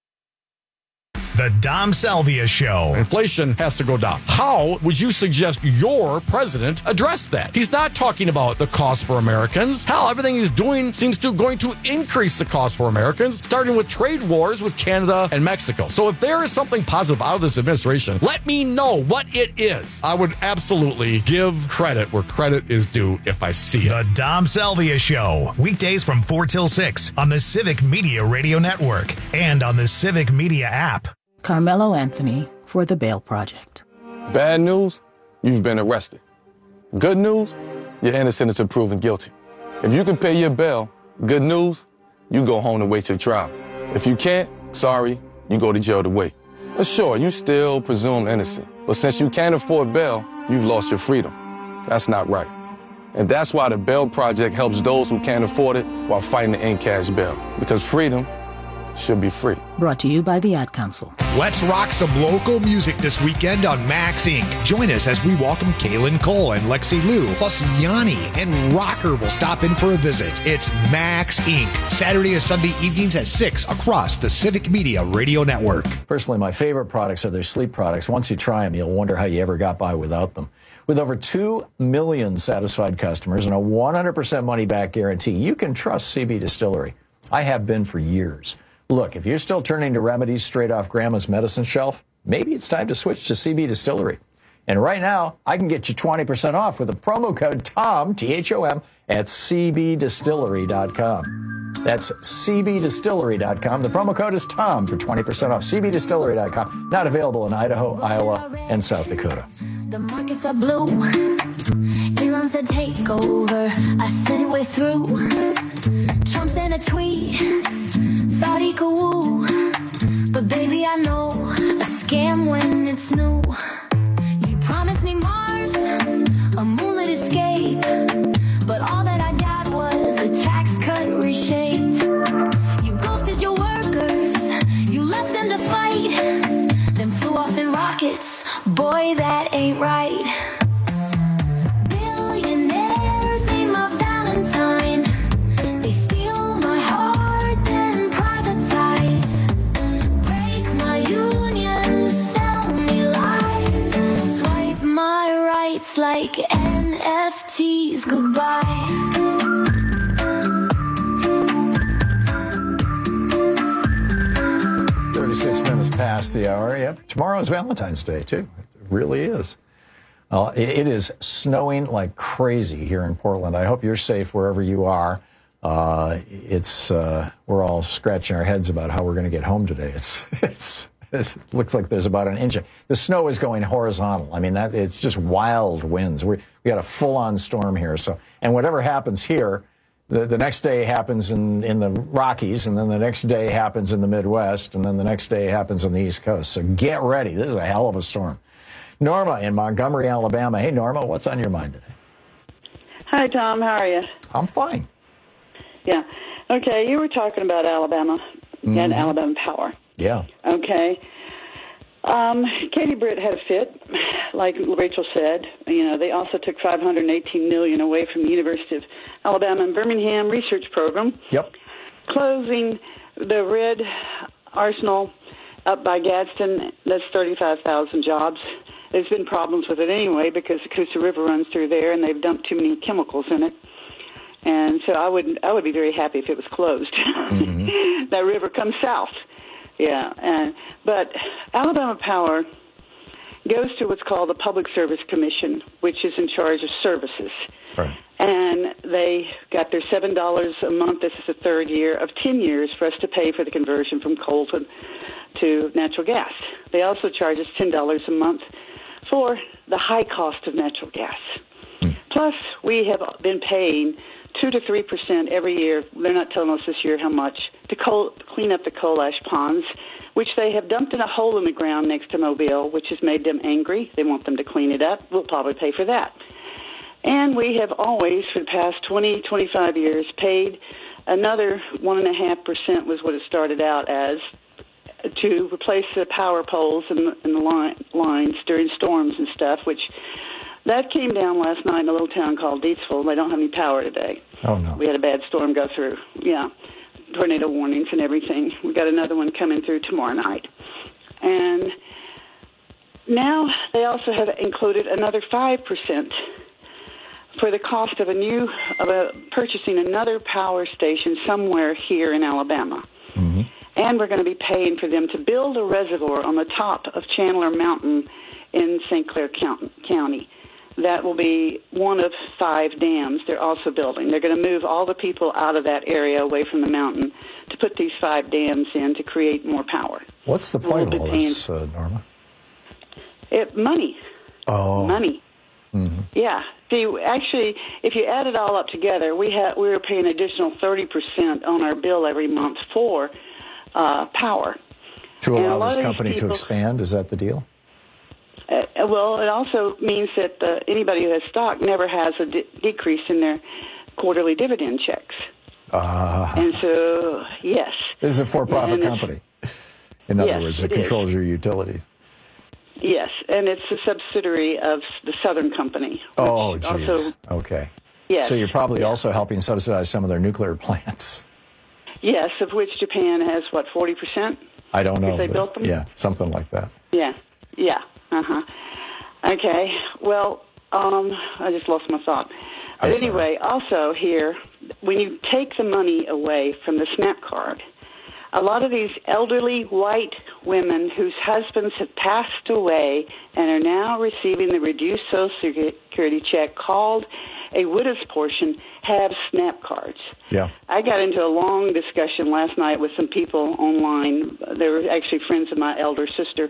The Dom Salvia Show.
Inflation has to go down. How would you suggest your president address that? He's not talking about the cost for Americans. Hell, everything he's doing seems to going to increase the cost for Americans, starting with trade wars with Canada and Mexico. So if there is something positive out of this administration, let me know what it is. I would absolutely give credit where credit is due if I see it.
The Dom Salvia Show. Weekdays from four till six on the Civic Media Radio Network and on the Civic Media app.
Carmelo Anthony for the Bail Project.
Bad news, you've been arrested. Good news, you're innocent until proven guilty. If you can pay your bail, good news, you go home to wait your trial. If you can't, sorry, you go to jail to wait. But sure, you still presumed innocent. But since you can't afford bail, you've lost your freedom. That's not right. And that's why the Bail Project helps those who can't afford it while fighting to end cash bail. Because freedom should be free.
Brought to you by the Ad Council.
Let's rock some local music this weekend on Max Incorporated. Join us as we welcome Kaylin Cole and Lexi Liu, plus Yanni and Rocker will stop in for a visit. It's Max Incorporated. Saturday and Sunday evenings at six across the Civic Media Radio Network.
Personally, my favorite products are their sleep products. Once you try them, you'll wonder how you ever got by without them. With over two million satisfied customers and a one hundred percent money-back guarantee, you can trust C B Distillery. I have been for years. Look, if you're still turning to remedies straight off Grandma's medicine shelf, maybe it's time to switch to C B Distillery. And right now, I can get you twenty percent off with the promo code TOM, T H O M, at C B distillery dot com. That's C B distillery dot com. The promo code is TOM for twenty percent off. C B distillery dot com. Not available in Idaho, Iowa, and South Dakota.
The markets are blue. Elon said take over. I said it way through. Trump sent a tweet. Thought he could woo. But baby, I know a scam when it's new. You promised me Mars, a moonlit escape. But all that I got was a tax cut reshaped. You ghosted your workers. You left them to fight. Then flew off in rockets. Boy, that ain't right. Billionaires ain't my Valentine. They steal my heart, then privatize. Break my union, sell me lies. Swipe my rights like N F Ts. Goodbye.
thirty-six minutes past the hour. Yep. Tomorrow's Valentine's Day, too. It really is. Uh, it, it is snowing like crazy here in Portland. I hope you're safe wherever you are. Uh, it's uh, we're all scratching our heads about how we're going to get home today. It's it's it looks like there's about an inch. The snow is going horizontal. I mean, that it's just wild winds. We we got a full-on storm here. So, and whatever happens here, The, the next day happens in, in the Rockies, and then the next day happens in the Midwest, and then the next day happens on the East Coast. So get ready. This is a hell of a storm. Norma in Montgomery, Alabama. Hey, Norma, what's on your mind today?
Hi, Tom. How are you?
I'm fine.
Yeah. Okay, you were talking about Alabama mm-hmm. and Alabama Power.
Yeah.
Okay. Um, Katie Britt had a fit, like Rachel said. You know, they also took five hundred eighteen million dollars away from the University of Alabama and Birmingham research program.
Yep.
Closing the Red Arsenal up by Gadsden, that's thirty-five thousand jobs. There's been problems with it anyway because the Coosa River runs through there and they've dumped too many chemicals in it. And so I would I would be very happy if it was closed. Mm-hmm. That river comes south. Yeah, and, but Alabama Power goes to what's called the Public Service Commission, which is in charge of services.
Right.
And they got their seven dollars a month. This is the third year of ten years for us to pay for the conversion from coal to, to natural gas. They also charge us ten dollars a month for the high cost of natural gas. Mm. Plus, we have been paying two to three percent every year. They're not telling us this year how much to coal, clean up the coal ash ponds, which they have dumped in a hole in the ground next to Mobile, which has made them angry. They want them to clean it up. We'll probably pay for that. And we have always, for the past twenty, twenty-five years, paid another one and a half percent was what it started out as to replace the power poles and the, and the line, lines during storms and stuff, which that came down last night in a little town called Deatsville. They don't have any power today.
Oh, no.
We had a bad storm go through. Yeah. Tornado warnings and everything. We got another one coming through tomorrow night. And now they also have included another five percent for the cost of a new, of a, purchasing another power station somewhere here in Alabama.
Mm-hmm.
And we're going to be paying for them to build a reservoir on the top of Chandler Mountain in Saint Clair County. That will be one of five dams they're also building. They're going to move all the people out of that area away from the mountain to put these five dams in to create more power.
What's the point of all this, uh, Norma?
It, money.
Oh.
Money.
Mm-hmm.
Yeah. See, actually, if you add it all up together, we ha- we were paying an additional thirty percent on our bill every month for uh, power.
To
And a
allow
lot
this
of these
company
people-
to expand? Is that the deal?
Uh, well, it also means that uh, anybody who has stock never has a de- decrease in their quarterly dividend checks.
Uh,
and so, yes.
This is a for-profit
and
company. In other
yes,
words, it,
it
controls
is.
your utilities.
Yes, and it's a subsidiary of the Southern Company.
Oh, geez.
Also,
okay.
yes.
So you're probably also helping subsidize some of their nuclear plants.
Yes, of which Japan has, what, forty percent?
I don't know.
If they
but
built them?
Yeah, something like that.
Yeah, yeah, uh-huh. Okay, well, um, I just lost my thought. But
I'm
anyway, also here, when you take the money away from the SNAP card, a lot of these elderly white women whose husbands have passed away and are now receiving the reduced Social Security check called a widow's portion have SNAP cards.
Yeah.
I got into a long discussion last night with some people online. They were actually friends of my elder sister,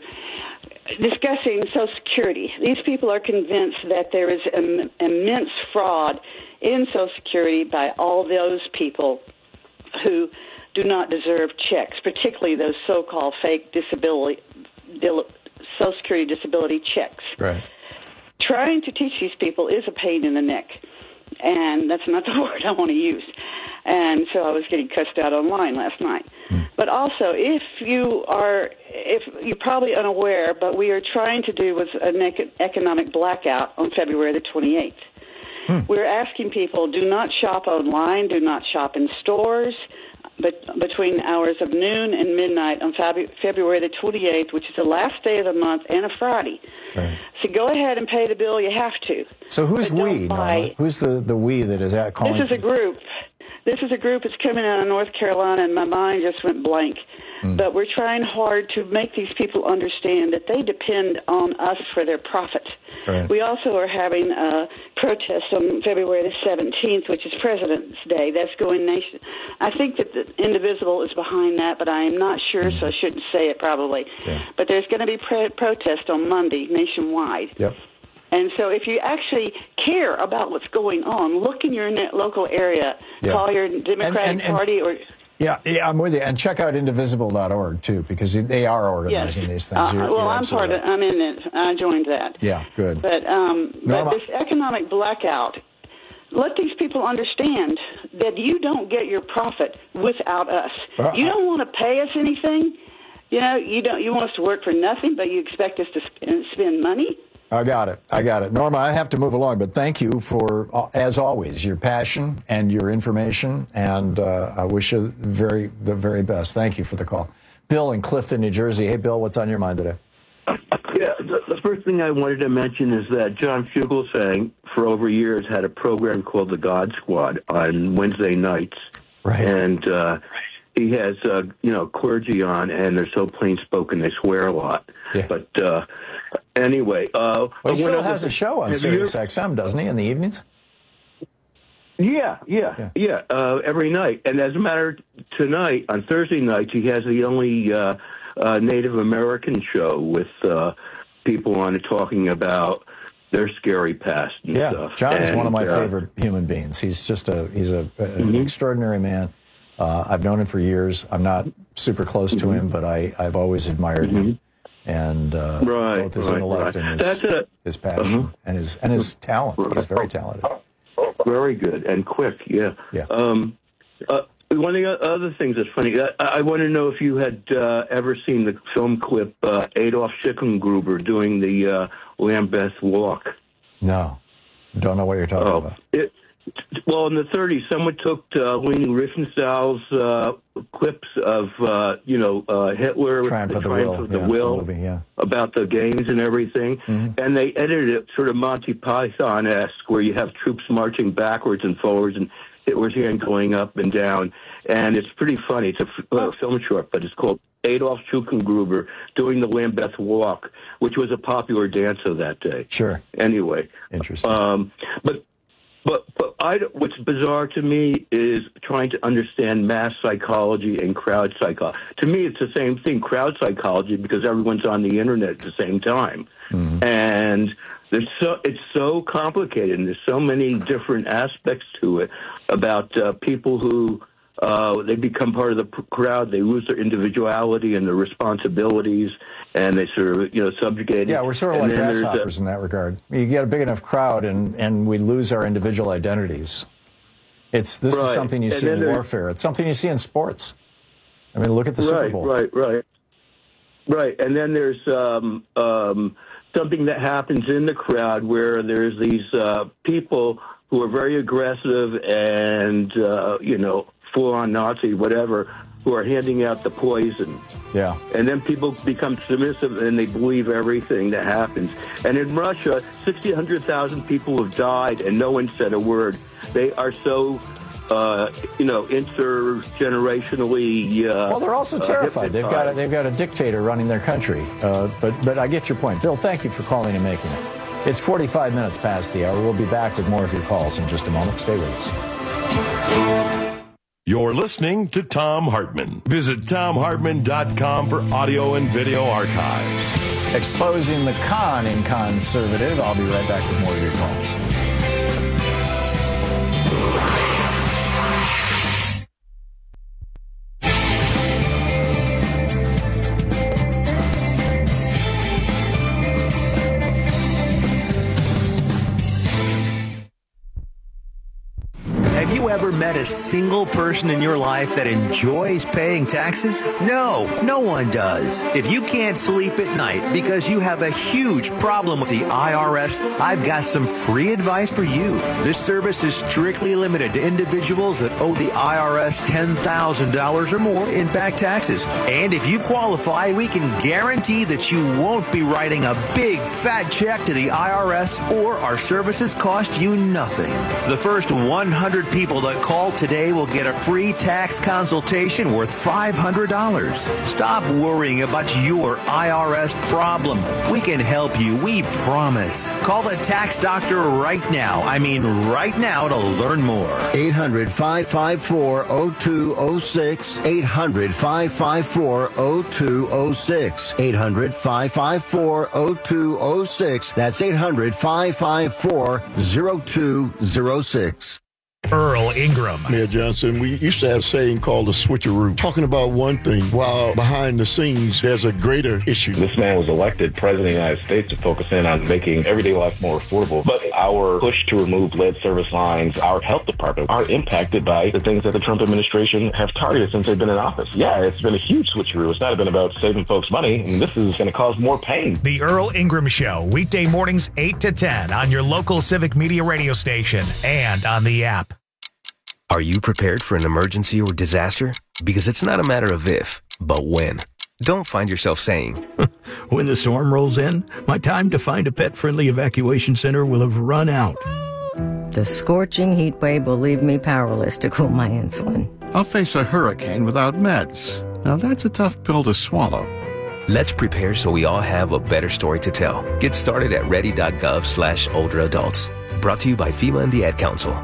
discussing Social Security. These people are convinced that there is im- immense fraud in Social Security by all those people who do not deserve checks, particularly those so-called fake disability, dil- Social Security disability checks.
Right.
Trying to teach these people is a pain in the neck, and that's not the word I want to use. And so I was getting cussed out online last night. Mm. But also, if you are, if you're probably unaware, but we are trying to do with an ec- economic blackout on February the twenty-eighth. Mm. We're asking people, do not shop online, do not shop in stores, but between the hours of noon and midnight on Feb- February the twenty-eighth, which is the last day of the month and a Friday. Right. So go ahead and pay the bill. You have to.
So who's we, Norma? Who's the, the we that is at calling?
This is a group. This is a group that's coming out of North Carolina, and my mind just went blank. Mm. But we're trying hard to make these people understand that they depend on us for their profit. Right. We also are having a protest on February the seventeenth, which is President's Day. That's going nation. I think that the Indivisible is behind that, but I am not sure, mm. so I shouldn't say it probably. Yeah. But there's going to be pre- protest on Monday nationwide.
Yep.
And so if you actually care about what's going on, look in your local area, yeah. call your Democratic and, and, and, Party or...
Yeah, yeah, I'm with you. And check out indivisible dot org, too, because they are organizing
yes.
these things.
Uh,
you're,
well,
you're
I'm part of I'm in it. I joined that.
Yeah, good.
But, um, but this economic blackout, let these people understand that you don't get your profit without us. Uh, you don't want to pay us anything. You know, you don't. You want us to work for nothing, but you expect us to spend, spend money.
I got it. I got it. Norma, I have to move along, but thank you for, as always, your passion and your information, and uh, I wish you very, the very best. Thank you for the call. Bill in Clifton, New Jersey. Hey, Bill, what's on your mind today?
Yeah, the, the first thing I wanted to mention is that John Fugelsang, for over years, had a program called The God Squad on Wednesday nights.
Right.
And uh, he has, uh, you know, clergy on, and they're so plain-spoken, they swear a lot.
Yeah.
But... Uh, Anyway, uh,
well, he still has a show on Sirius X M, doesn't he, in the evenings?
Yeah, yeah, yeah, yeah uh, every night. And as a matter tonight, on Thursday nights, he has the only uh, uh, Native American show with uh, people on it talking about their scary past and
yeah,
stuff.
John
and,
is one of my
uh,
favorite human beings. He's just a he's a, a,
mm-hmm.
an extraordinary man. Uh, I've known him for years. I'm not super close
mm-hmm.
to him, but I, I've always admired
mm-hmm.
him. And uh,
right,
both his
right,
intellect
right.
and his,
That's a,
his passion
uh-huh.
and his and his talent. He's very talented.
Very good and quick, yeah.
Yeah.
Um, uh, one of the other things that's funny, I, I want to know if you had uh, ever seen the film clip uh, Adolf Schicklgruber doing the uh, Lambeth Walk.
No, don't know what you're talking
oh,
about.
It, well, in the thirties, someone took uh, Leni Riefenstahl's uh, clips of, uh, you know, uh, Hitler,
Triumph
the
of the
Triumph
Will,
of the
yeah,
will
the movie, yeah.
about the games and everything,
mm-hmm.
and they edited it sort of Monty Python-esque, where you have troops marching backwards and forwards, and Hitler's hand going up and down, and it's pretty funny. It's a uh, film short, but it's called Adolf Schicklgruber doing the Lambeth Walk, which was a popular dance of that day.
Sure.
Anyway.
Interesting.
Um, but But, but I, what's bizarre to me is trying to understand mass psychology and crowd psychology. To me, it's the same thing, crowd psychology, because everyone's on the internet at the same time.
Mm-hmm.
And there's so it's so complicated, and there's so many different aspects to it about uh, people who uh, they become part of the p- crowd. They lose their individuality and their responsibilities, and they sort of, you know, subjugate.
Yeah, we're sort of
and
like
then there's
grasshoppers in that regard. You get a big enough crowd, and, and we lose our individual identities. It's This
Right.
is something you
And
see
then
in
there's-
warfare. It's something you see in sports. I mean, look at the Super
Right,
Bowl.
right, right. Right, and then there's um, um, something that happens in the crowd where there's these uh, people who are very aggressive and, uh, you know, full-on Nazi, whatever, who are handing out the poison.
Yeah.
And then people become submissive and they believe everything that happens. And in Russia, sixty, one hundred thousand people have died and no one said a word. They are so... Uh, you know, intergenerationally. Uh,
Well, they're also
uh,
terrified. They've got a,
hypnotized.
they've got a dictator running their country. Uh, but but I get your point, Bill. Thank you for calling and making it. It's forty-five minutes past the hour. We'll be back with more of your calls in just a moment. Stay with us.
You're listening to Thom Hartmann. Visit Thom Hartmann dot com for audio and video archives.
Exposing the con in conservative. I'll be right back with more of your calls.
Have you ever met a single person in your life that enjoys paying taxes? No, no one does. If you can't sleep at night because you have a huge problem with the I R S, I've got some free advice for you. This service is strictly limited to individuals that owe the I R S ten thousand dollars or more in back taxes. And if you qualify, we can guarantee that you won't be writing a big fat check to the I R S, or our services cost you nothing. The first one hundred people that call today will get a free tax consultation worth five hundred dollars. Stop worrying about your I R S problem. We can help you, we promise. Call the tax doctor right now. I mean right now to learn more.
eight hundred, five five four, zero two zero six. eight hundred, five five four, zero two zero six. eight hundred, five five four, zero two zero six. That's eight hundred, five five four, zero two zero six.
Earl Ingram.
Mayor Johnson, we used to have a saying called the switcheroo, talking about one thing while behind the scenes there's a greater issue.
This man was elected president of the United States to focus in on making everyday life more affordable. But our push to remove lead service lines, our health department, are impacted by the things that the Trump administration have targeted since they've been in office. Yeah, it's been a huge switcheroo. It's not been about saving folks money, and this is going to cause more pain.
The Earl Ingram Show, weekday mornings eight to ten on your local Civic Media radio station and on the app.
Are you prepared for an emergency or disaster? Because it's not a matter of if, but when. Don't find yourself saying,
when the storm rolls in, my time to find a pet-friendly evacuation center will have run out.
The scorching heat wave will leave me powerless to cool my insulin.
I'll face a hurricane without meds. Now that's a tough pill to swallow.
Let's prepare so we all have a better story to tell. Get started at ready.gov slash older adults. Brought to you by FEMA and the Ad Council.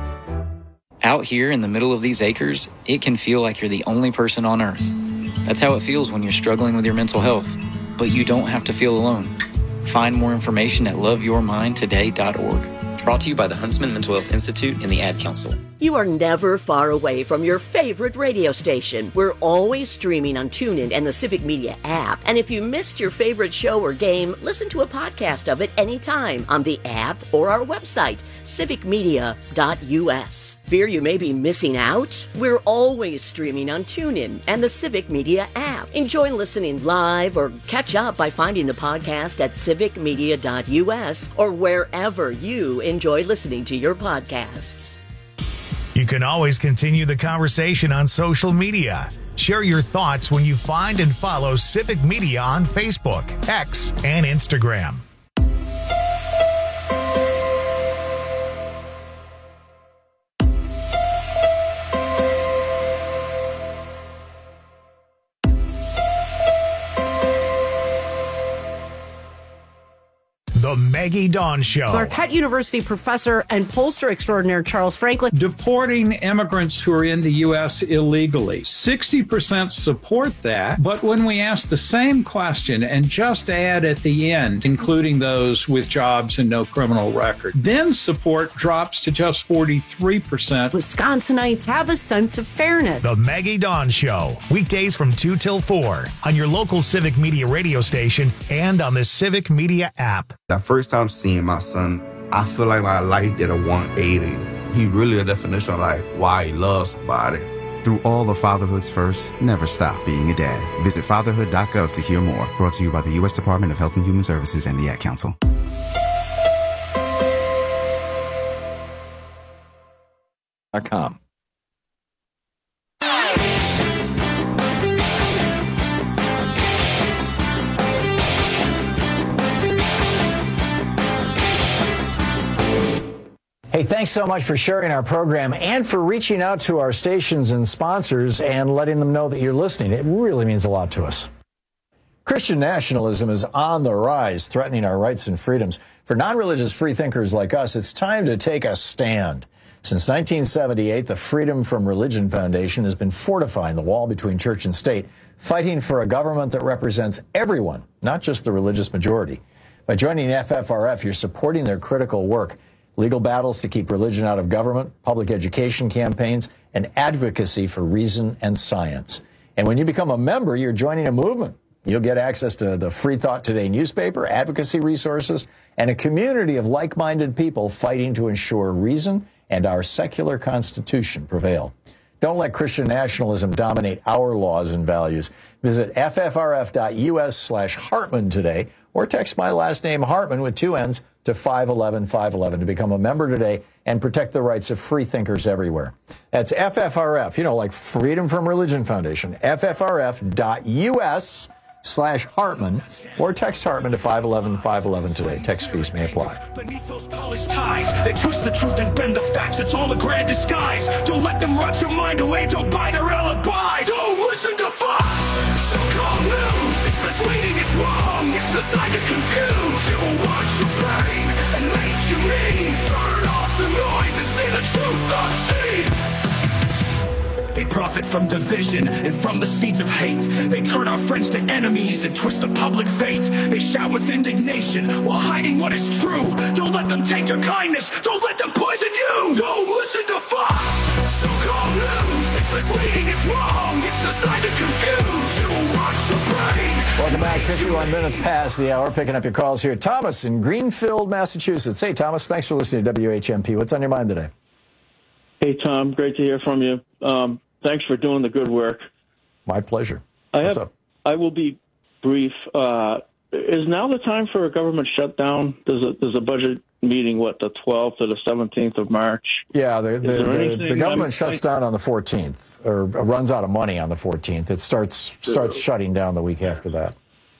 Out here in the middle of these acres, it can feel like you're the only person on Earth. That's how it feels when you're struggling with your mental health. But you don't have to feel alone. Find more information at love your mind today dot org. Brought to you by the Huntsman Mental Health Institute and the Ad Council.
You are never far away from your favorite radio station. We're always streaming on TuneIn and the Civic Media app. And if you missed your favorite show or game, listen to a podcast of it anytime on the app or our website, civic media dot u s. Fear you may be missing out? We're always streaming on TuneIn and the Civic Media app. Enjoy listening live or catch up by finding the podcast at civic media dot u s or wherever you enjoy listening to your podcasts.
You can always continue the conversation on social media. Share your thoughts when you find and follow Civic Media on Facebook, X, and Instagram. The Maggie Dawn Show.
Marquette University professor and pollster extraordinaire Charles Franklin.
Deporting immigrants who are in the U S illegally. sixty percent support that, but when we ask the same question and just add at the end, including those with jobs and no criminal record, then support drops to just forty-three percent.
Wisconsinites have a sense of fairness.
The Maggie Dawn Show. Weekdays from two till four on your local Civic Media radio station and on the Civic Media app.
That first time seeing my son, I feel like my life did a one eighty. He really a definition of like why he loves somebody.
Through all the fatherhood's first, never stop being a dad. Visit fatherhood dot gov to hear more. Brought to you by the U S Department of Health and Human Services and the Ad Council.
.com. Hey, thanks so much for sharing our program and for reaching out to our stations and sponsors and letting them know that you're listening. It really means a lot to us. Christian nationalism is on the rise, threatening our rights and freedoms. For non-religious freethinkers like us, it's time to take a stand. Since nineteen seventy-eight, the Freedom from Religion Foundation has been fortifying the wall between church and state, fighting for a government that represents everyone, not just the religious majority. By joining F F R F, you're supporting their critical work. Legal battles to keep religion out of government, public education campaigns, and advocacy for reason and science. And when you become a member, you're joining a movement. You'll get access to the Free Thought Today newspaper, advocacy resources, and a community of like-minded people fighting to ensure reason and our secular constitution prevail. Don't let Christian nationalism dominate our laws and values. Visit F F R F dot U S slash Hartman today or text my last name Hartman with two N's to five eleven five eleven to become a member today and protect the rights of free thinkers everywhere. That's F F R F, you know, like Freedom from Religion Foundation, F F R F dot U S slash Hartman, or text Hartman to five eleven five eleven today. Text fees may apply.
Beneath those polished ties, they twist the truth and bend the facts. It's all a grand disguise. Don't let them rot your mind away. Don't buy their alibis. Don't listen to Fox. So-called news. It's misleading. It's wrong. It's designed to confuse. It will watch your brain and make you mean. Turn off the noise and say the truth unseen. They profit from division and from the seeds of hate. They turn our friends to enemies and twist the public fate. They shout with indignation while hiding what is true. Don't let them take your kindness. Don't let them poison you. Don't listen to Fox. So-called news. It's misleading. It's wrong. It's designed to confuse. It will watch your brain.
Welcome back. fifty-one minutes past the hour. Picking up your calls here. Thomas in Greenfield, Massachusetts. Hey, Thomas. Thanks for listening to W H M P. What's on your mind today?
Hey, Tom. Great to hear from you. Um, Thanks for doing the good work.
My pleasure.
I
What's
have.
up?
I will be brief. Uh, is now the time for a government shutdown? There's a there's a budget meeting. What, the twelfth or the seventeenth of March?
Yeah, the, the, the, the government
I'm,
shuts down on the fourteenth, or runs out of money on the fourteenth. It starts starts shutting down the week after that.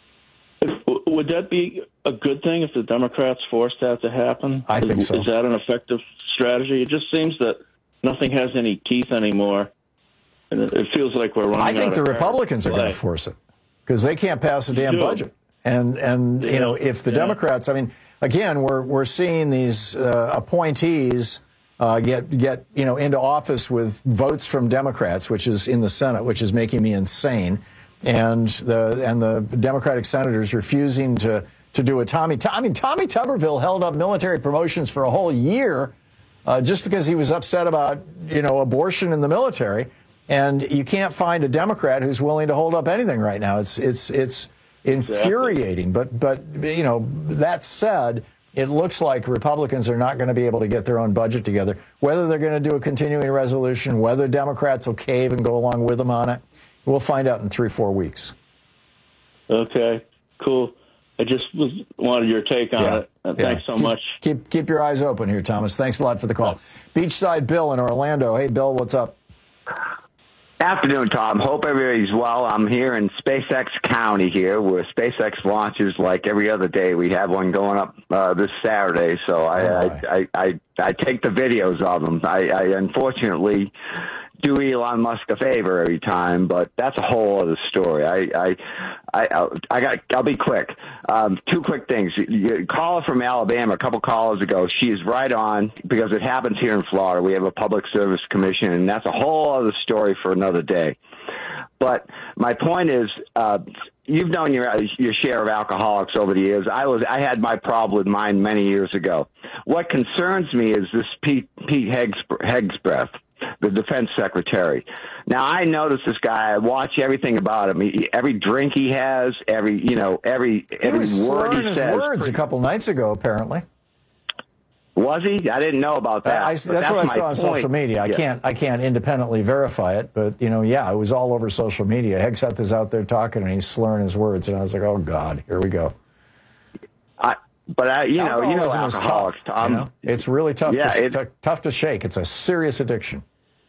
Would that be a good thing if the Democrats forced that to happen?
I think
is,
so.
Is that an effective strategy? It just seems that nothing has any teeth anymore. And it feels like we're running
I think
out
the
of
Republicans are going to force it because they can't pass a damn
do.
budget. And and
Yeah.
you know, if the
Yeah.
Democrats, I mean, again, we're we're seeing these uh, appointees uh, get get you know into office with votes from Democrats, which is in the Senate, which is making me insane. And the and the Democratic senators refusing to to do a Tommy. I mean, Tommy Tuberville held up military promotions for a whole year uh, just because he was upset about you know abortion in the military. And you can't find a Democrat who's willing to hold up anything right now. It's it's it's infuriating. But but you know that said, it looks like Republicans are not going to be able to get their own budget together. Whether they're going to do a continuing resolution, whether Democrats will cave and go along with them on it, we'll find out in three four weeks.
Okay, cool. I just was wanted your take on
Yeah.
it. Uh,
Yeah.
Thanks so
keep,
much.
Keep keep your eyes open here, Thomas. Thanks a lot for the call. Beachside Bill in Orlando. Hey, Bill, what's up?
Afternoon, Tom. Hope everybody's well. I'm here in SpaceX County here, where SpaceX launches like every other day. We have one going up uh, this Saturday, so I,
Oh,
I, I, I I take the videos of them. I, I unfortunately do Elon Musk a favor every time, but that's a whole other story. I, I, I, I got. I'll be quick. Um, two quick things. A caller from Alabama a couple callers ago. She is right on because it happens here in Florida. We have a public service commission, and that's a whole other story for another day. But my point is, uh, you've known your your share of alcoholics over the years. I was I had my problem with mine many years ago. What concerns me is this Pete Pete Hegseth, the defense secretary. Now, I notice this guy. I watch everything about him. He, every drink he has, every you know, every every
he was
word he
his
says.
words a couple nights ago, apparently.
Was he? I didn't know about that.
I, that's,
that's
what I
my
saw on
point.
social media. I
yeah.
can't I can't independently verify it, but you know, yeah, it was all over social media. Hegseth is out there talking and he's slurring his words, and I was like, oh God, here we go.
I, but I, you know, you know,
Alcoholism is
alcoholics.
tough,
Tom,
you know? It's really tough.
Yeah,
to,
it,
t- tough to shake. It's a serious addiction.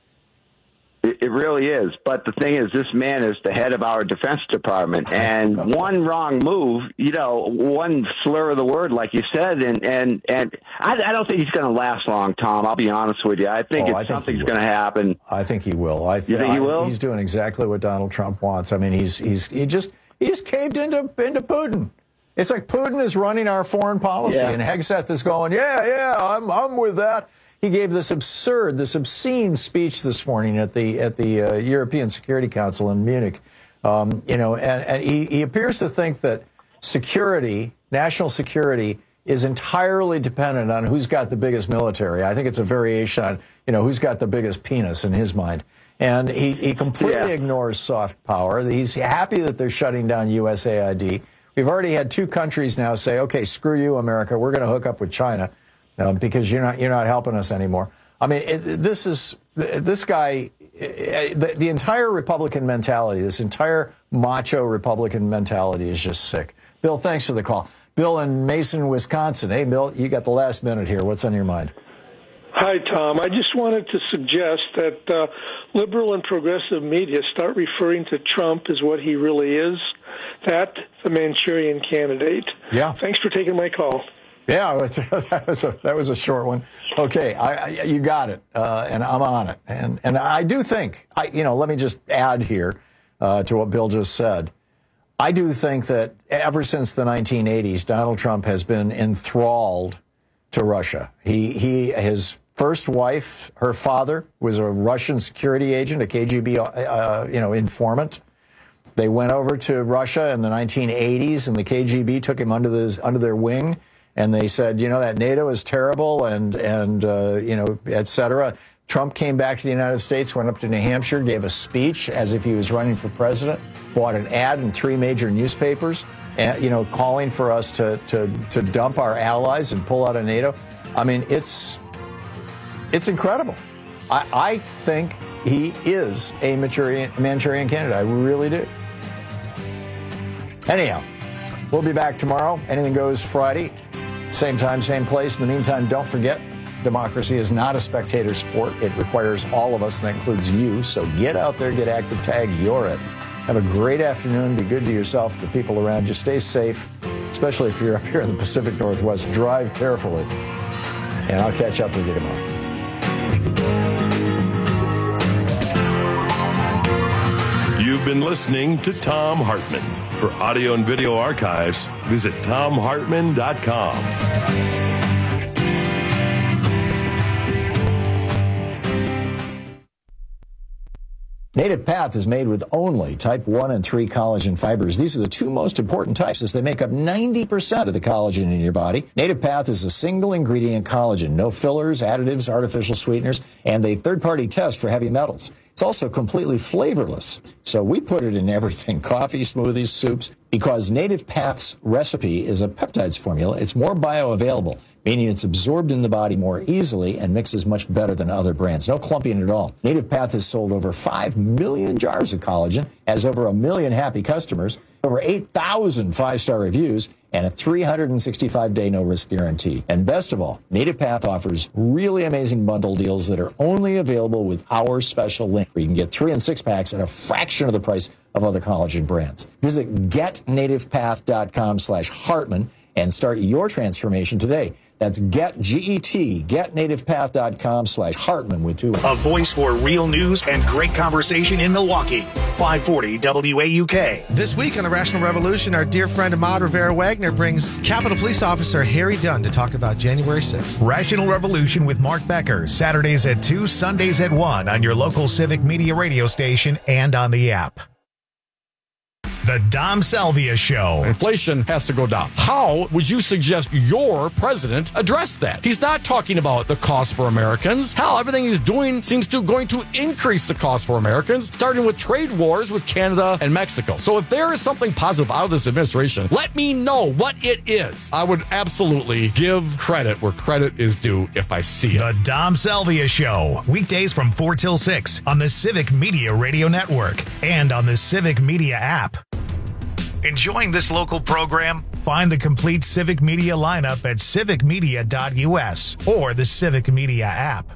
It, it really is. But the thing is, this man is the head of our Defense Department, and one wrong move, you know, one slur of the word, like you said, and and and I, I don't think he's going to last long, Tom. I'll be honest with you. I think
Oh,
it's
I think
something's
he
going to happen.
I think he will. I th-
You think he
I-
will?
He's doing exactly what Donald Trump wants. I mean, he's he's he just he just caved into into Putin. It's like Putin is running our foreign policy,
Yeah.
and Hegseth is going, yeah, yeah, I'm I'm with that. He gave this absurd, this obscene speech this morning at the at the uh, European Security Council in Munich. Um, you know, and, and he, he appears to think that security, national security, is entirely dependent on who's got the biggest military. I think it's a variation on, you know, who's got the biggest penis in his mind. And he, he completely
Yeah.
ignores soft power. He's happy that they're shutting down U S A I D. We've already had two countries now say, okay, screw you, America. We're going to hook up with China. Um, because you're not you're not helping us anymore. I mean, it, this is this guy, the, the entire Republican mentality, this entire macho Republican mentality is just sick. Bill, thanks for the call. Bill in Mason, Wisconsin. Hey, Bill, you got the last minute here. What's on your mind?
Hi, Tom. I just wanted to suggest that uh, liberal and progressive media start referring to Trump as what he really is, that the Manchurian candidate.
Yeah.
Thanks for taking my call.
Yeah, that was a, that was a short one. Okay, I, I, you got it, uh, and I'm on it. And and I do think, I you know, let me just add here uh, to what Bill just said. I do think that ever since the nineteen eighties, Donald Trump has been enthralled to Russia. He he his first wife, her father was a Russian security agent, a K G B uh, you know informant. They went over to Russia in the nineteen eighties, and the K G B took him under this under their wing. And they said, you know, that NATO is terrible and, and uh, you know, et cetera. Trump came back to the United States, went up to New Hampshire, gave a speech as if he was running for president, bought an ad in three major newspapers, and, you know, calling for us to, to, to dump our allies and pull out of NATO. I mean, it's it's incredible. I, I think he is a Manchurian, Manchurian candidate. I really do. Anyhow, we'll be back tomorrow. Anything Goes Friday. Same time, same place. In the meantime, don't forget, democracy is not a spectator sport. It requires all of us, and that includes you. So get out there, get active, tag, you're it. Have a great afternoon. Be good to yourself, the people around you. Stay safe, especially if you're up here in the Pacific Northwest. Drive carefully. And I'll catch up with you tomorrow.
You've been listening to Thom Hartmann. For audio and video archives, visit thom hartmann dot com.
Native Path is made with only type one and three collagen fibers. These are the two most important types as they make up ninety percent of the collagen in your body. Native Path is a single ingredient collagen, no fillers, additives, artificial sweeteners, and a third-party test for heavy metals. It's also completely flavorless. So we put it in everything, coffee, smoothies, soups, because Native Path's recipe is a peptides formula. It's more bioavailable, meaning it's absorbed in the body more easily and mixes much better than other brands. No clumping at all. Native Path has sold over five million jars of collagen, has over a million happy customers, over eight thousand five-star reviews, and a three hundred sixty-five day no-risk guarantee. And best of all, Native Path offers really amazing bundle deals that are only available with our special link, where you can get three and six packs at a fraction of the price of other collagen brands. Visit get native path dot com slash Hartmann and start your transformation today. That's get, G E T, getnativepath.com slash Hartman with two.
A voice for real news and great conversation in Milwaukee. five forty W A U K.
This week on the Rational Revolution, our dear friend Ahmad Rivera Wagner brings Capitol Police Officer Harry Dunn to talk about January sixth.
Rational Revolution with Mark Becker, Saturdays at two, Sundays at one on your local Civic Media radio station and on the app. The Dom Salvia Show.
Inflation has to go down. How would you suggest your president address that? He's not talking about the cost for Americans. Hell, everything he's doing seems to going to increase the cost for Americans, starting with trade wars with Canada and Mexico. So if there is something positive out of this administration, let me know what it is. I would absolutely give credit where credit is due if I see it.
The Dom Salvia Show. Weekdays from four till six on the Civic Media Radio Network and on the Civic Media app. Enjoying this local program? Find the complete Civic Media lineup at civic media dot U S or the Civic Media app.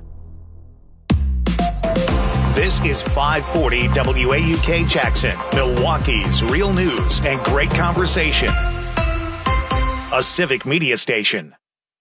This is five forty W A U K Jackson, Milwaukee's real news and great conversation. A Civic Media station.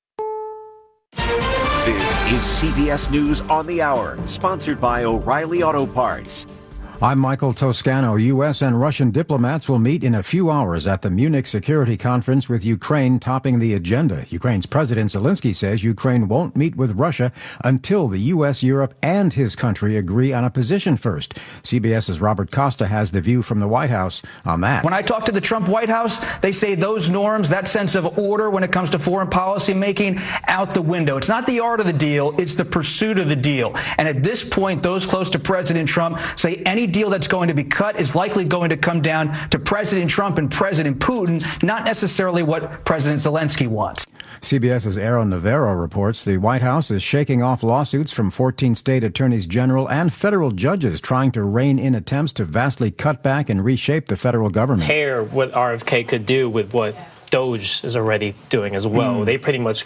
This is C B S News on the Hour, sponsored by O'Reilly Auto Parts.
I'm Michael Toscano. U S and Russian diplomats will meet in a few hours at the Munich Security Conference with Ukraine topping the agenda. Ukraine's President Zelensky says Ukraine won't meet with Russia until the U S, Europe, and his country agree on a position first. CBS's Robert Costa has the view from the White House on that.
When I talk to the Trump White House, they say those norms, that sense of order when it comes to foreign policy making, out the window. It's not the art of the deal, it's the pursuit of the deal. And at this point, those close to President Trump say any deal that's going to be cut is likely going to come down to President Trump and President Putin, not necessarily what President Zelensky wants.
CBS's Aaron Navarro reports the White House is shaking off lawsuits from fourteen state attorneys general and federal judges trying to rein in attempts to vastly cut back and reshape the federal government.
Compare what R F K could do with what Doge is already doing as well. Mm. They pretty much